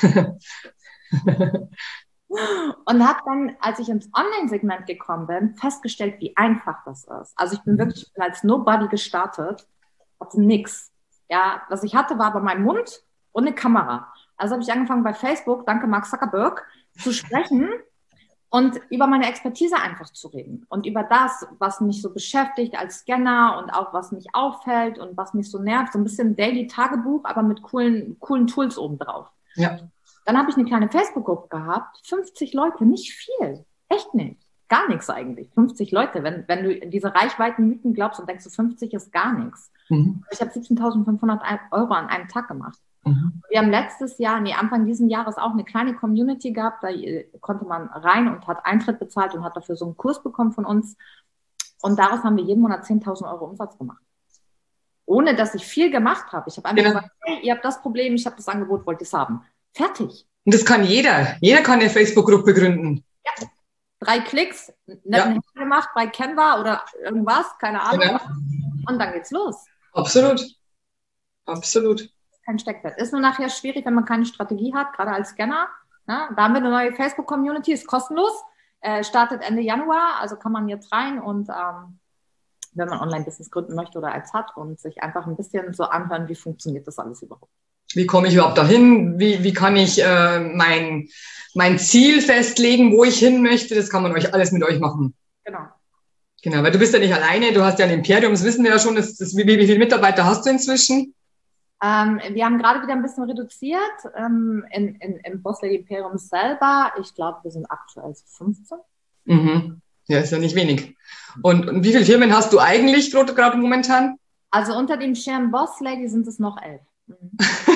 Und habe dann, als ich ins Online-Segment gekommen bin, festgestellt, wie einfach das ist. Also ich bin wirklich ich bin als Nobody gestartet, hatte nix. Ja, was ich hatte, war aber mein Mund und eine Kamera. Also habe ich angefangen bei Facebook, danke Mark Zuckerberg, zu sprechen und über meine Expertise einfach zu reden. Und über das, was mich so beschäftigt als Scanner und auch was mich auffällt und was mich so nervt. So ein bisschen Daily-Tagebuch, aber mit coolen, coolen Tools obendrauf. Ja. Dann habe ich eine kleine Facebook-Gruppe gehabt, fünfzig Leute, nicht viel, echt nicht, gar nichts eigentlich, fünfzig Leute, wenn, wenn du in diese Reichweiten-Mythen glaubst und denkst, du fünfzig ist gar nichts. Mhm. Ich habe siebzehntausendfünfhundert Euro an einem Tag gemacht. Mhm. Wir haben letztes Jahr, nee, Anfang dieses Jahres auch eine kleine Community gehabt, da konnte man rein und hat Eintritt bezahlt und hat dafür so einen Kurs bekommen von uns und daraus haben wir jeden Monat zehntausend Euro Umsatz gemacht. Ohne, dass ich viel gemacht habe. Ich habe einfach ja. gesagt, hey, ihr habt das Problem, ich habe das Angebot, wollt ihr es haben. Fertig. Und das kann jeder. Jeder kann eine Facebook-Gruppe gründen. Ja. Drei Klicks, netten ja. Händler gemacht bei Canva oder irgendwas, keine Ahnung. Genau. Und dann geht's los. Absolut. Absolut. Kein Steckbrett. Ist nur nachher schwierig, wenn man keine Strategie hat, gerade als Scanner. Na, da haben wir eine neue Facebook-Community, ist kostenlos, äh, startet Ende Januar, also kann man jetzt rein und ähm, wenn man Online-Business gründen möchte oder eins hat und sich einfach ein bisschen so anhören, wie funktioniert das alles überhaupt. Wie komme ich überhaupt dahin? Wie, wie kann ich äh, mein, mein Ziel festlegen, wo ich hin möchte? Das kann man euch alles mit euch machen. Genau. Genau, weil du bist ja nicht alleine, du hast ja ein Imperium, das wissen wir ja schon. Das, das, wie, wie viele Mitarbeiter hast du inzwischen? Ähm, wir haben gerade wieder ein bisschen reduziert ähm, in, in, im Boss Lady Imperium selber. Ich glaube, wir sind aktuell fünfzehn. Mhm. Ja, ist ja nicht wenig. Und, und wie viele Firmen hast du eigentlich gerade momentan? Also unter dem Schirm Boss Lady sind es noch elf. Mhm.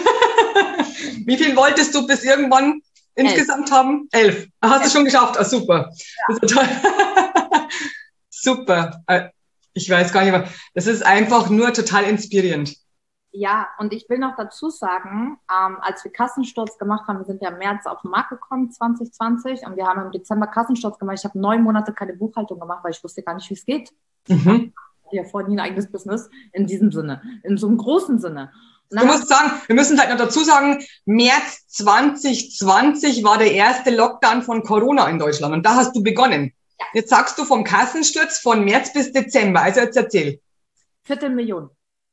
Wie viel wolltest du bis irgendwann insgesamt Elf. haben? Elf. Hast Elf. du schon geschafft? Ah, super. Ja. Super. Ich weiß gar nicht mehr. Das ist einfach nur total inspirierend. Ja, und ich will noch dazu sagen, ähm, als wir Kassensturz gemacht haben, wir sind ja im März auf den Markt gekommen, zwanzig zwanzig, und wir haben im Dezember Kassensturz gemacht. Ich habe neun Monate keine Buchhaltung gemacht, weil ich wusste gar nicht, wie es geht. Mhm. Ich hatte ja vorher nie ein eigenes Business in diesem Sinne, in so einem großen Sinne. Du musst sagen, wir müssen halt noch dazu sagen, März zwanzig zwanzig war der erste Lockdown von Corona in Deutschland und da hast du begonnen. Ja. Jetzt sagst du vom Kassensturz von März bis Dezember, also jetzt erzähl. Viertelmillion.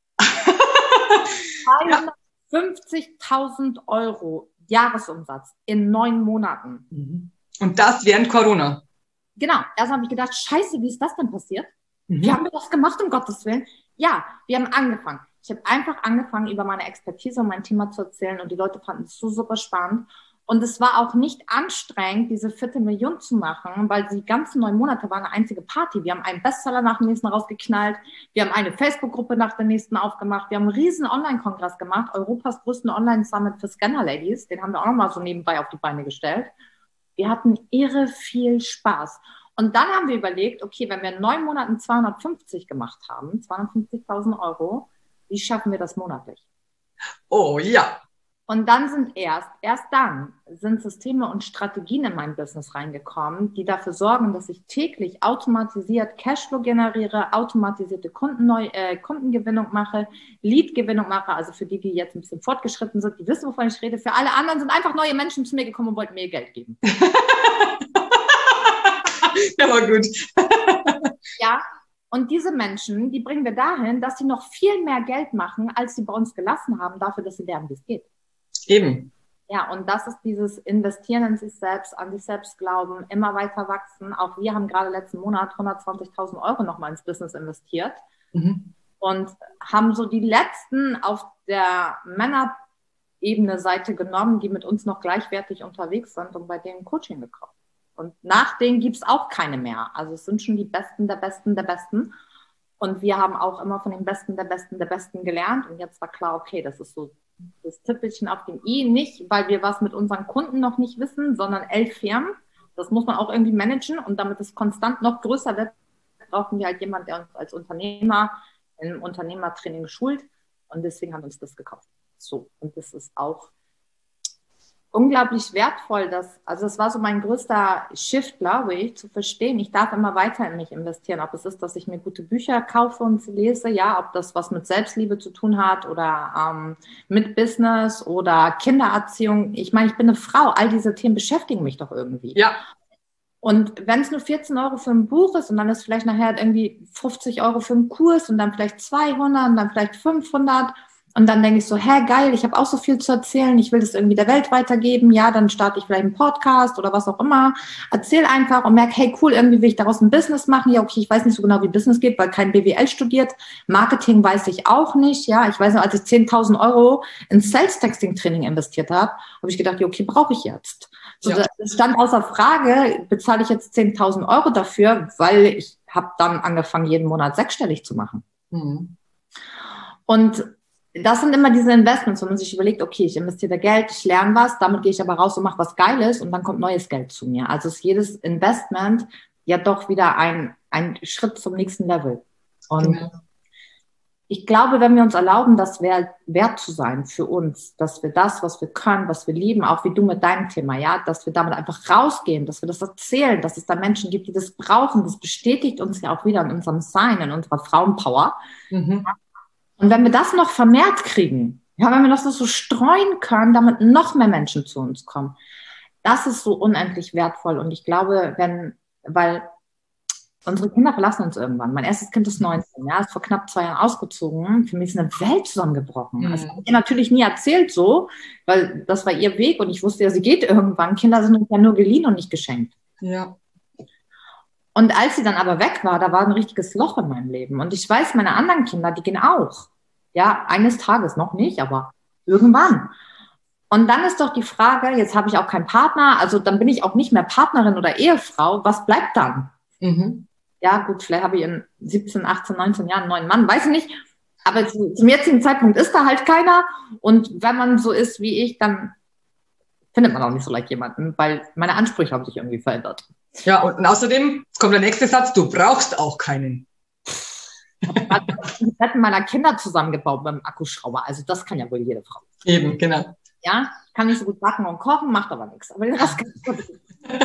zweihundertfünfzigtausend Euro Jahresumsatz in neun Monaten. Und das während Corona. Genau. Erst habe ich gedacht, scheiße, wie ist das denn passiert? Mhm. Wie haben wir das gemacht, um Gottes Willen? Ja, wir haben angefangen. Ich habe einfach angefangen, über meine Expertise und mein Thema zu erzählen und die Leute fanden es so super spannend. Und es war auch nicht anstrengend, diese Viertelmillion zu machen, weil die ganzen neun Monate war eine einzige Party. Wir haben einen Bestseller nach dem nächsten rausgeknallt. Wir haben eine Facebook-Gruppe nach der nächsten aufgemacht. Wir haben einen riesen Online-Kongress gemacht, Europas größten Online-Summit für Scanner-Ladies. Den haben wir auch nochmal so nebenbei auf die Beine gestellt. Wir hatten irre viel Spaß. Und dann haben wir überlegt, okay, wenn wir in neun Monaten zweihundertfünfzig gemacht haben, zweihundertfünfzigtausend Euro, wie schaffen wir das monatlich? Oh ja. Und dann sind erst, erst dann sind Systeme und Strategien in mein Business reingekommen, die dafür sorgen, dass ich täglich automatisiert Cashflow generiere, automatisierte Kundenneu äh, Kundengewinnung mache, Leadgewinnung mache. Also für die, die jetzt ein bisschen fortgeschritten sind, die wissen, wovon ich rede. Für alle anderen sind einfach neue Menschen zu mir gekommen und wollten mir Geld geben. Der war gut. Ja. Und diese Menschen, die bringen wir dahin, dass sie noch viel mehr Geld machen, als sie bei uns gelassen haben, dafür, dass sie lernen, wie es geht. Eben. Ja, und das ist dieses Investieren in sich selbst, an sich selbst glauben, immer weiter wachsen. Auch wir haben gerade letzten Monat hundertzwanzigtausend Euro nochmal ins Business investiert mhm. und haben so die letzten auf der Männerebene Seite genommen, die mit uns noch gleichwertig unterwegs sind und bei denen Coaching gekauft. Und nach denen gibt's auch keine mehr. Also es sind schon die Besten der Besten der Besten. Und wir haben auch immer von den Besten der Besten der Besten gelernt. Und jetzt war klar, okay, das ist so das Tüpfelchen auf dem i. Nicht, weil wir was mit unseren Kunden noch nicht wissen, sondern elf Firmen. Das muss man auch irgendwie managen. Und damit es konstant noch größer wird, brauchen wir halt jemanden, der uns als Unternehmer im Unternehmertraining schult. Und deswegen haben wir uns das gekauft. So. Und das ist auch unglaublich wertvoll, dass, also es war so mein größter Shift, glaube ich, zu verstehen, ich darf immer weiter in mich investieren, ob es ist, dass ich mir gute Bücher kaufe und lese, ja, ob das was mit Selbstliebe zu tun hat oder ähm, mit Business oder Kindererziehung. Ich meine, ich bin eine Frau, all diese Themen beschäftigen mich doch irgendwie. Ja. Und wenn es nur vierzehn Euro für ein Buch ist und dann ist vielleicht nachher irgendwie fünfzig Euro für einen Kurs und dann vielleicht zweihundert und dann vielleicht fünfhundert. Und dann denke ich so, hä, geil, ich habe auch so viel zu erzählen, ich will das irgendwie der Welt weitergeben, ja, dann starte ich vielleicht einen Podcast oder was auch immer, erzähl einfach und merke, hey, cool, irgendwie will ich daraus ein Business machen, ja, okay, ich weiß nicht so genau, wie Business geht, weil kein B W L studiert, Marketing weiß ich auch nicht, ja, ich weiß noch, als ich zehntausend Euro in Sales-Texting-Training investiert habe, habe ich gedacht, ja, okay, brauche ich jetzt. So, ja. Das stand außer Frage, bezahle ich jetzt zehntausend Euro dafür, weil ich habe dann angefangen, jeden Monat sechsstellig zu machen. Mhm. Und das sind immer diese Investments, wo man sich überlegt, okay, ich investiere Geld, ich lerne was, damit gehe ich aber raus und mache was Geiles und dann kommt neues Geld zu mir. Also ist jedes Investment ja doch wieder ein, ein Schritt zum nächsten Level. Und genau. Ich glaube, wenn wir uns erlauben, das wert, wert zu sein für uns, dass wir das, was wir können, was wir lieben, auch wie du mit deinem Thema, ja, dass wir damit einfach rausgehen, dass wir das erzählen, dass es da Menschen gibt, die das brauchen, das bestätigt uns ja auch wieder in unserem Sein, in unserer Frauenpower. Mhm. Und wenn wir das noch vermehrt kriegen, ja, wenn wir das noch so streuen können, damit noch mehr Menschen zu uns kommen, das ist so unendlich wertvoll. Und ich glaube, wenn, weil unsere Kinder verlassen uns irgendwann. Mein erstes Kind ist neunzehn, ja, ist vor knapp zwei Jahren ausgezogen. Für mich ist eine Welt zusammengebrochen. Mhm. Das habe ich ihr natürlich nie erzählt so, weil das war ihr Weg und ich wusste ja, sie geht irgendwann. Kinder sind uns ja nur geliehen und nicht geschenkt. Ja. Und als sie dann aber weg war, da war ein richtiges Loch in meinem Leben. Und ich weiß, meine anderen Kinder, die gehen auch. Ja, eines Tages noch nicht, aber irgendwann. Und dann ist doch die Frage, jetzt habe ich auch keinen Partner, also dann bin ich auch nicht mehr Partnerin oder Ehefrau. Was bleibt dann? Mhm. Ja, gut, vielleicht habe ich in siebzehn, achtzehn, neunzehn Jahren einen neuen Mann, weiß ich nicht. Aber zu, zum jetzigen Zeitpunkt ist da halt keiner. Und wenn man so ist wie ich, dann findet man auch nicht so leicht jemanden, weil meine Ansprüche haben sich irgendwie verändert. Ja, und außerdem kommt der nächste Satz, du brauchst auch keinen. Die Betten meiner Kinder zusammengebaut beim Akkuschrauber. Also das kann ja wohl jede Frau. Eben, genau. Ja, kann nicht so gut backen und kochen, macht aber nichts. Aber den Rest kann ich gut.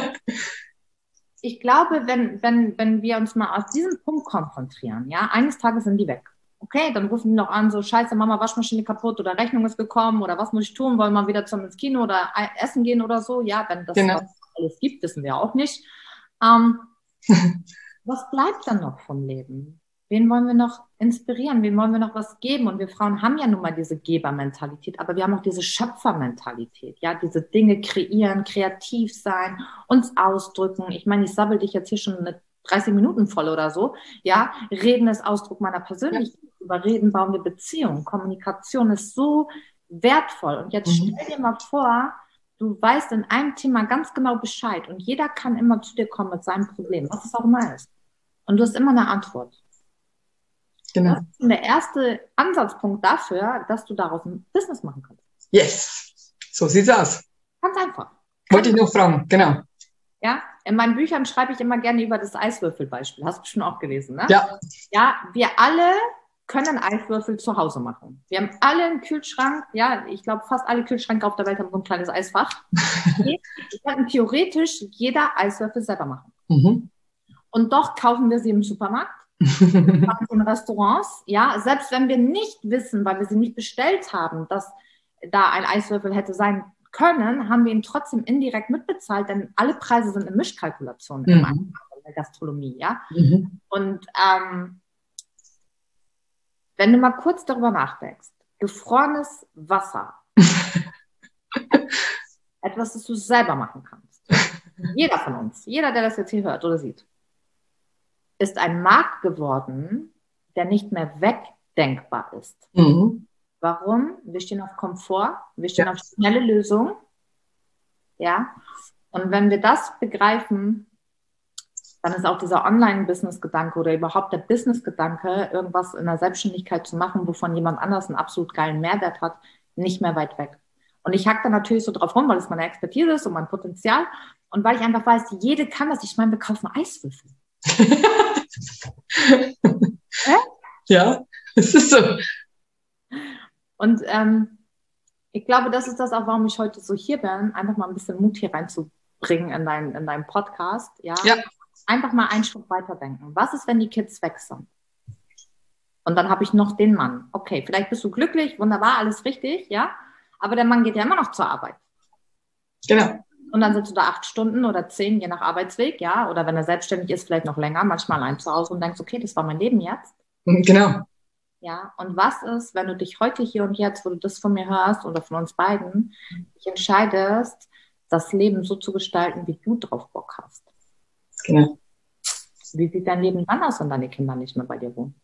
Ich glaube, wenn, wenn, wenn wir uns mal auf diesen Punkt konzentrieren, ja, eines Tages sind die weg. Okay, dann rufen die noch an, so, scheiße, Mama, Waschmaschine kaputt oder Rechnung ist gekommen oder was muss ich tun, wollen wir wieder zum ins Kino oder essen gehen oder so. Ja, wenn das Genau. alles gibt, wissen wir auch nicht. Ähm, was bleibt dann noch vom Leben? Wen wollen wir noch inspirieren? Wen wollen wir noch was geben? Und wir Frauen haben ja nun mal diese Gebermentalität, aber wir haben auch diese Schöpfermentalität, ja, diese Dinge kreieren, kreativ sein, uns ausdrücken. Ich meine, ich sabbel dich jetzt hier schon eine dreißig Minuten voll oder so, ja, Reden ist Ausdruck meiner Persönlichkeit, ja. Über Reden bauen wir Beziehungen, Kommunikation ist so wertvoll und jetzt mhm. stell dir mal vor, du weißt in einem Thema ganz genau Bescheid und jeder kann immer zu dir kommen mit seinem Problem, was es auch immer ist und du hast immer eine Antwort. Genau. Das ist der erste Ansatzpunkt dafür, dass du daraus ein Business machen kannst. Yes, so sieht's aus. Ganz einfach. Wollte ich noch fragen, genau. Ja, in meinen Büchern schreibe ich immer gerne über das Eiswürfelbeispiel. Hast du schon auch gelesen, ne? Ja. Ja, wir alle können Eiswürfel zu Hause machen. Wir haben alle einen Kühlschrank, ja, ich glaube fast alle Kühlschränke auf der Welt haben so ein kleines Eisfach. Wir könnten theoretisch jeder Eiswürfel selber machen. Mhm. Und doch kaufen wir sie im Supermarkt, in Restaurants, ja, selbst wenn wir nicht wissen, weil wir sie nicht bestellt haben, dass da ein Eiswürfel hätte sein können, haben wir ihn trotzdem indirekt mitbezahlt, denn alle Preise sind in Mischkalkulation mhm. in der Gastronomie, ja. Mhm. Und ähm, wenn du mal kurz darüber nachdenkst, gefrorenes Wasser, etwas, das du selber machen kannst, jeder von uns, jeder, der das jetzt hier hört oder sieht, ist ein Markt geworden, der nicht mehr wegdenkbar ist. Mhm. Warum? Wir stehen auf Komfort, wir stehen ja. auf schnelle Lösungen. Ja? Und wenn wir das begreifen, dann ist auch dieser Online-Business-Gedanke oder überhaupt der Business-Gedanke, irgendwas in der Selbstständigkeit zu machen, wovon jemand anders einen absolut geilen Mehrwert hat, nicht mehr weit weg. Und ich hack da natürlich so drauf rum, weil es meine Expertise ist und mein Potenzial und weil ich einfach weiß, jede kann das. Ich meine, wir kaufen Eiswürfel. äh? Ja, es ist so. Und ähm, ich glaube, das ist das auch, warum ich heute so hier bin, einfach mal ein bisschen Mut hier reinzubringen in, dein, in deinen Podcast. Ja? Ja. Einfach mal einen Schritt weiterdenken. Was ist, wenn die Kids weg sind? Und dann habe ich noch den Mann. Okay, vielleicht bist du glücklich, wunderbar, alles richtig, ja. Aber der Mann geht ja immer noch zur Arbeit. Genau. Und dann sitzt du da acht Stunden oder zehn, je nach Arbeitsweg, ja. Oder wenn er selbstständig ist, vielleicht noch länger, manchmal allein zu Hause und denkst, okay, das war mein Leben jetzt. Genau. Ja, und was ist, wenn du dich heute hier und jetzt, wo du das von mir hörst oder von uns beiden, dich entscheidest, das Leben so zu gestalten, wie du drauf Bock hast? Genau. Wie sieht dein Leben dann aus, wenn deine Kinder nicht mehr bei dir wohnen?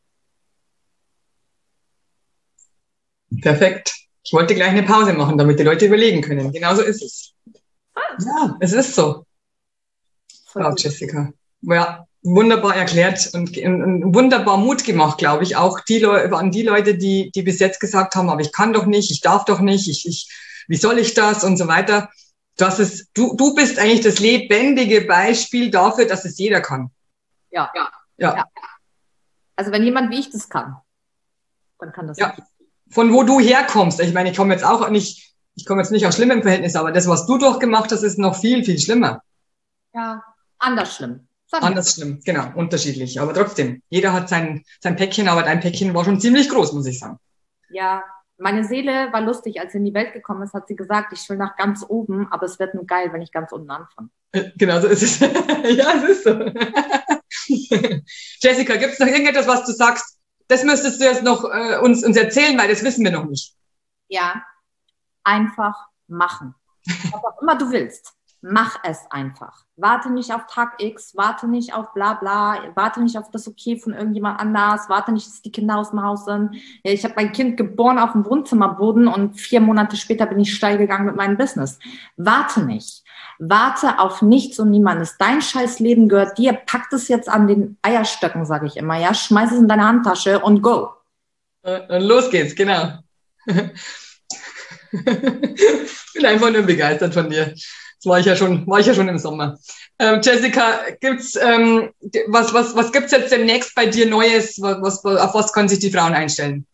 Perfekt. Ich wollte gleich eine Pause machen, damit die Leute überlegen können. Genauso ist es. Ah. Ja, es ist so. Frau wow, Jessica. Ja, wunderbar erklärt und, und wunderbar Mut gemacht, glaube ich. Auch die Leute, an die Leute, die, die bis jetzt gesagt haben, aber ich kann doch nicht, ich darf doch nicht, ich, ich, wie soll ich das und so weiter. Das ist, du, du bist eigentlich das lebendige Beispiel dafür, dass es jeder kann. Ja. Ja. Ja. Ja. Also wenn jemand wie ich das kann, dann kann das ja. nicht. Von wo du herkommst. Ich meine, ich komme jetzt auch nicht, ich komme jetzt nicht aus schlimmem Verhältnis, aber das, was du durchgemacht hast, ist noch viel, viel schlimmer. Ja, anders schlimm. Sag anders mir. Schlimm, genau, unterschiedlich. Aber trotzdem, jeder hat sein, sein Päckchen, aber dein Päckchen war schon ziemlich groß, muss ich sagen. Ja, meine Seele war lustig, als sie in die Welt gekommen ist, hat sie gesagt, ich will nach ganz oben, aber es wird nur geil, wenn ich ganz unten anfange. Genau, so ist es. Ja, es ist so. Jessica, gibt es noch irgendetwas, was du sagst? Das müsstest du jetzt noch äh, uns, uns erzählen, weil das wissen wir noch nicht. Ja, einfach machen. Was auch immer du willst, mach es einfach. Warte nicht auf Tag X, warte nicht auf bla bla, warte nicht auf das Okay von irgendjemand anders, warte nicht, dass die Kinder aus dem Haus sind. Ich habe mein Kind geboren auf dem Wohnzimmerboden und vier Monate später bin ich steil gegangen mit meinem Business. Warte nicht. Warte auf nichts und niemandes. Dein scheiß Leben gehört dir. Pack es jetzt an den Eierstöcken, sage ich immer. Ja, schmeiß es in deine Handtasche und go. Und los geht's, genau. Ich bin einfach nur begeistert von dir. Das war ich ja schon, war ich ja schon im Sommer. Ähm, Jessica, gibt's ähm, was, was, was gibt's jetzt demnächst bei dir Neues? Was, was, auf was können sich die Frauen einstellen?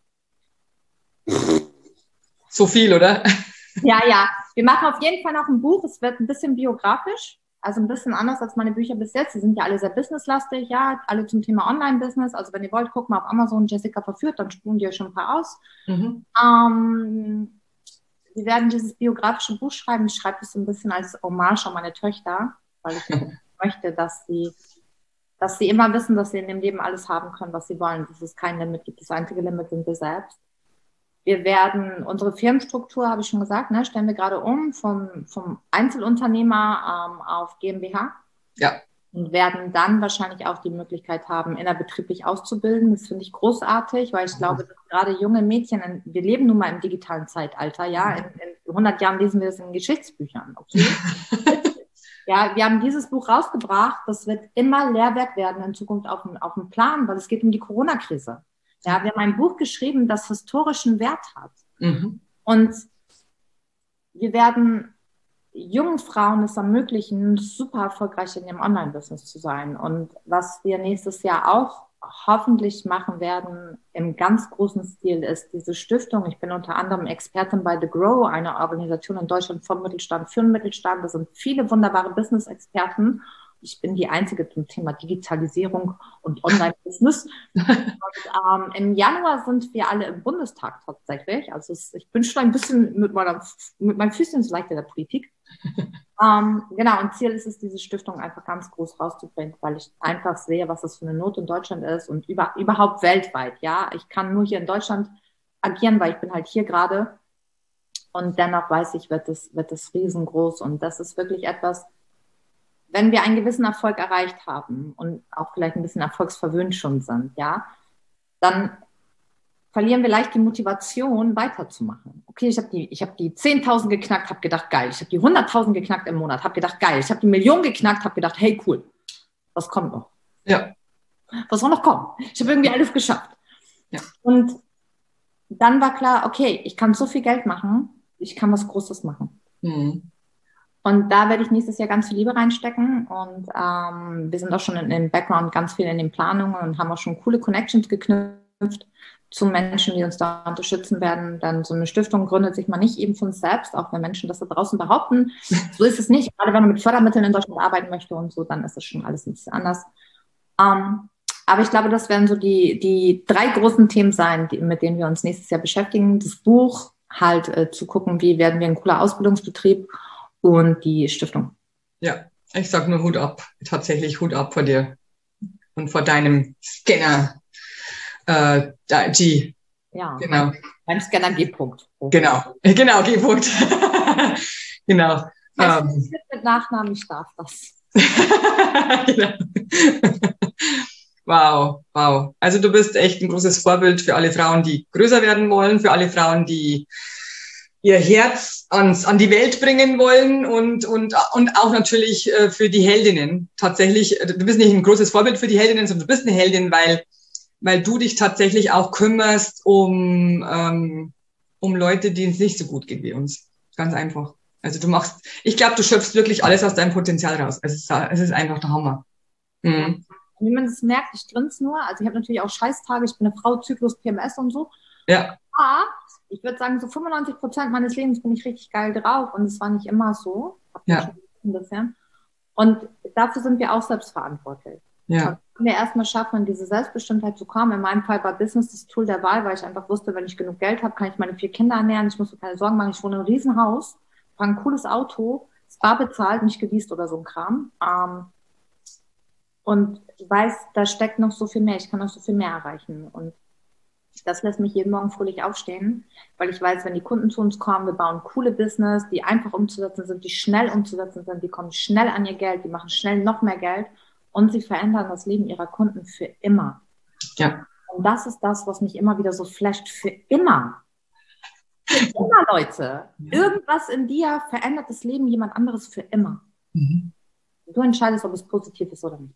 So viel, oder? Ja, ja. Wir machen auf jeden Fall noch ein Buch. Es wird ein bisschen biografisch, also ein bisschen anders als meine Bücher bis jetzt. Die sind ja alle sehr businesslastig, ja, alle zum Thema Online-Business. Also wenn ihr wollt, guckt mal auf Amazon Jessica verführt, dann spulen die ja schon ein paar aus. Mhm. Ähm, wir werden dieses biografische Buch schreiben. Ich schreibe es so ein bisschen als Hommage an meine Töchter, weil ich möchte, dass sie, dass sie immer wissen, dass sie in dem Leben alles haben können, was sie wollen. Dass es kein Limit gibt. Das einzige Limit sind wir selbst. Wir werden unsere Firmenstruktur, habe ich schon gesagt, ne, stellen wir gerade um vom, vom Einzelunternehmer ähm, auf GmbH. Ja. Und werden dann wahrscheinlich auch die Möglichkeit haben, innerbetrieblich auszubilden. Das finde ich großartig, weil ich glaube, dass gerade junge Mädchen, wir leben nun mal im digitalen Zeitalter, ja, in, in hundert Jahren lesen wir das in Geschichtsbüchern, okay? Ja, wir haben dieses Buch rausgebracht, das wird immer Lehrwerk werden in Zukunft auf dem, auf dem Plan, weil es geht um die Corona-Krise. Ja, wir haben ein Buch geschrieben, das historischen Wert hat. Mhm. Und wir werden jungen Frauen es ermöglichen, super erfolgreich in ihrem Online-Business zu sein. Und was wir nächstes Jahr auch hoffentlich machen werden, im ganz großen Stil, ist diese Stiftung. Ich bin unter anderem Expertin bei The Grow, einer Organisation in Deutschland vom Mittelstand für den Mittelstand. Da sind viele wunderbare Business-Experten. Ich bin die Einzige zum Thema Digitalisierung und Online-Business. Und, ähm, im Januar sind wir alle im Bundestag tatsächlich. Also es, ich bin schon ein bisschen mit, meiner, mit meinen Füßen so leicht in der Politik. ähm, genau, und Ziel ist es, diese Stiftung einfach ganz groß rauszubringen, weil ich einfach sehe, was das für eine Not in Deutschland ist und über, überhaupt weltweit. Ja, ich kann nur hier in Deutschland agieren, weil ich bin halt hier gerade. Und dennoch weiß ich, wird es, wird es riesengroß. Und das ist wirklich etwas, wenn wir einen gewissen Erfolg erreicht haben und auch vielleicht ein bisschen erfolgsverwöhnt schon sind, ja, dann verlieren wir leicht die Motivation, weiterzumachen. Okay, ich habe die, ich habe die zehntausend geknackt, habe gedacht, geil. Ich habe die hunderttausend geknackt im Monat, habe gedacht, geil. Ich habe die Million geknackt, habe gedacht, hey, cool. Was kommt noch? Ja. Was soll noch kommen? Ich habe irgendwie alles geschafft. Ja. Und dann war klar, okay, ich kann so viel Geld machen, ich kann was Großes machen. Mhm. Und da werde ich nächstes Jahr ganz viel Liebe reinstecken. Und ähm, wir sind auch schon in, im Background ganz viel in den Planungen und haben auch schon coole Connections geknüpft zu Menschen, die uns da unterstützen werden. Dann so eine Stiftung gründet sich mal nicht eben von selbst, auch wenn Menschen das da draußen behaupten. So ist es nicht. Gerade wenn man mit Fördermitteln in Deutschland arbeiten möchte und so, dann ist das schon alles ein bisschen anders. Ähm, aber ich glaube, das werden so die, die drei großen Themen sein, die, mit denen wir uns nächstes Jahr beschäftigen. Das Buch, halt äh, zu gucken, wie werden wir ein cooler Ausbildungsbetrieb, und die Stiftung. Ja, ich sag nur Hut ab. Tatsächlich Hut ab vor dir und vor deinem Scanner äh, G. Ja, genau. Beim Scanner G-Punkt. Genau, genau, G-Punkt. Genau. Das ähm. mit Nachnamen, ich darf das. Genau. Wow, wow. Also du bist echt ein großes Vorbild für alle Frauen, die größer werden wollen, für alle Frauen, die ihr Herz ans, an die Welt bringen wollen und, und, und auch natürlich äh, für die Heldinnen. Tatsächlich, du bist nicht ein großes Vorbild für die Heldinnen, sondern du bist eine Heldin, weil, weil du dich tatsächlich auch kümmerst um, ähm, um Leute, denen es nicht so gut geht wie uns. Ganz einfach. Also du machst, ich glaube, du schöpfst wirklich alles aus deinem Potenzial raus. Es ist, es ist einfach der Hammer. Mhm. Wie man es merkt, ich grinse nur. Also ich habe natürlich auch Scheißtage, ich bin eine Frau, Zyklus, P M S und so. Ja. Aber ich würde sagen, so fünfundneunzig Prozent meines Lebens bin ich richtig geil drauf und es war nicht immer so. Ja. Ein bisschen. Und dafür sind wir auch selbstverantwortlich. Ja. Und wenn wir erstmal schaffen, in diese Selbstbestimmtheit zu kommen, in meinem Fall war Business das Tool der Wahl, weil ich einfach wusste, wenn ich genug Geld habe, kann ich meine vier Kinder ernähren, ich muss mir keine Sorgen machen, ich wohne in einem Riesenhaus, fahre ein cooles Auto, es war bezahlt, nicht geleast oder so ein Kram. Ähm, und ich weiß, da steckt noch so viel mehr, ich kann noch so viel mehr erreichen. Und das lässt mich jeden Morgen fröhlich aufstehen, weil ich weiß, wenn die Kunden zu uns kommen, wir bauen coole Business, die einfach umzusetzen sind, die schnell umzusetzen sind, die kommen schnell an ihr Geld, die machen schnell noch mehr Geld und sie verändern das Leben ihrer Kunden für immer. Ja. Und das ist das, was mich immer wieder so flasht, für immer. Für immer, Leute. Irgendwas in dir verändert das Leben jemand anderes für immer. Mhm. Du entscheidest, ob es positiv ist oder nicht.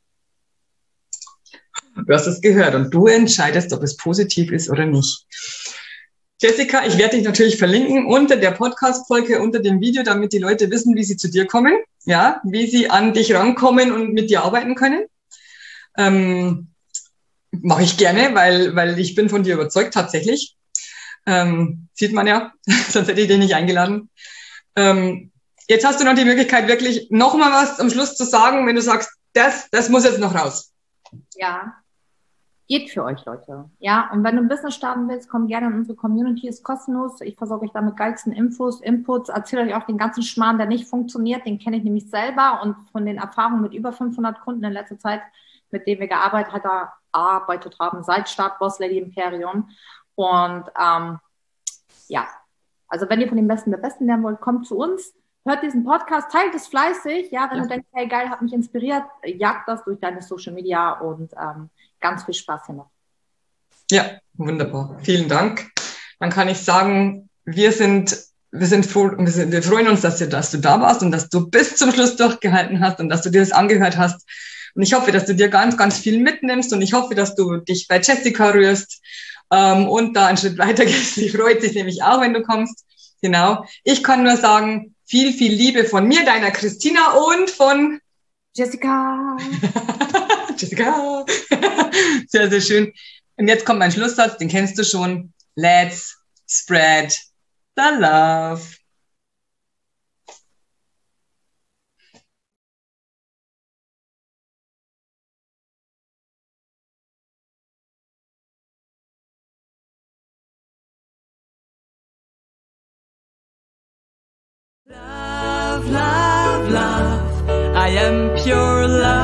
Du hast es gehört und du entscheidest, ob es positiv ist oder nicht. Jessica, ich werde dich natürlich verlinken unter der Podcast-Folge, unter dem Video, damit die Leute wissen, wie sie zu dir kommen, ja, wie sie an dich rankommen und mit dir arbeiten können. Ähm, mache ich gerne, weil, weil ich bin von dir überzeugt, tatsächlich. Ähm, sieht man ja, sonst hätte ich dich nicht eingeladen. Ähm, jetzt hast du noch die Möglichkeit, wirklich noch mal was am Schluss zu sagen, wenn du sagst, das, das muss jetzt noch raus. Ja. Geht für euch, Leute. Ja, und wenn du ein Business starten willst, komm gerne in unsere Community, ist kostenlos. Ich versorge euch da mit geilsten Infos, Inputs, erzähle euch auch den ganzen Schmarrn, der nicht funktioniert. Den kenne ich nämlich selber und von den Erfahrungen mit über fünfhundert Kunden in letzter Zeit, mit denen wir gearbeitet, gearbeitet haben, seit Start Boss Lady Imperium. Und ähm, ja, also wenn ihr von den Besten der Besten lernen wollt, kommt zu uns. Hört diesen Podcast, teilt es fleißig. Ja, wenn ja. du denkst, hey geil, hat mich inspiriert, jagt das durch deine Social Media und ähm, ganz viel Spaß hier noch. Ja, wunderbar. Vielen Dank. Dann kann ich sagen, wir sind, wir sind froh, wir, sind, wir freuen uns, dass du, dass du da warst und dass du bis zum Schluss durchgehalten hast und dass du dir das angehört hast. Und ich hoffe, dass du dir ganz, ganz viel mitnimmst und ich hoffe, dass du dich bei Jessica rührst ähm, und da einen Schritt weiter gehst. Sie freut sich nämlich auch, wenn du kommst. Genau. Ich kann nur sagen, viel, viel Liebe von mir, deiner Christina und von Jessica. Jessica. Sehr, sehr schön. Und jetzt kommt mein Schlusssatz, den kennst du schon. Let's spread the love. Love, love, love, I am pure love.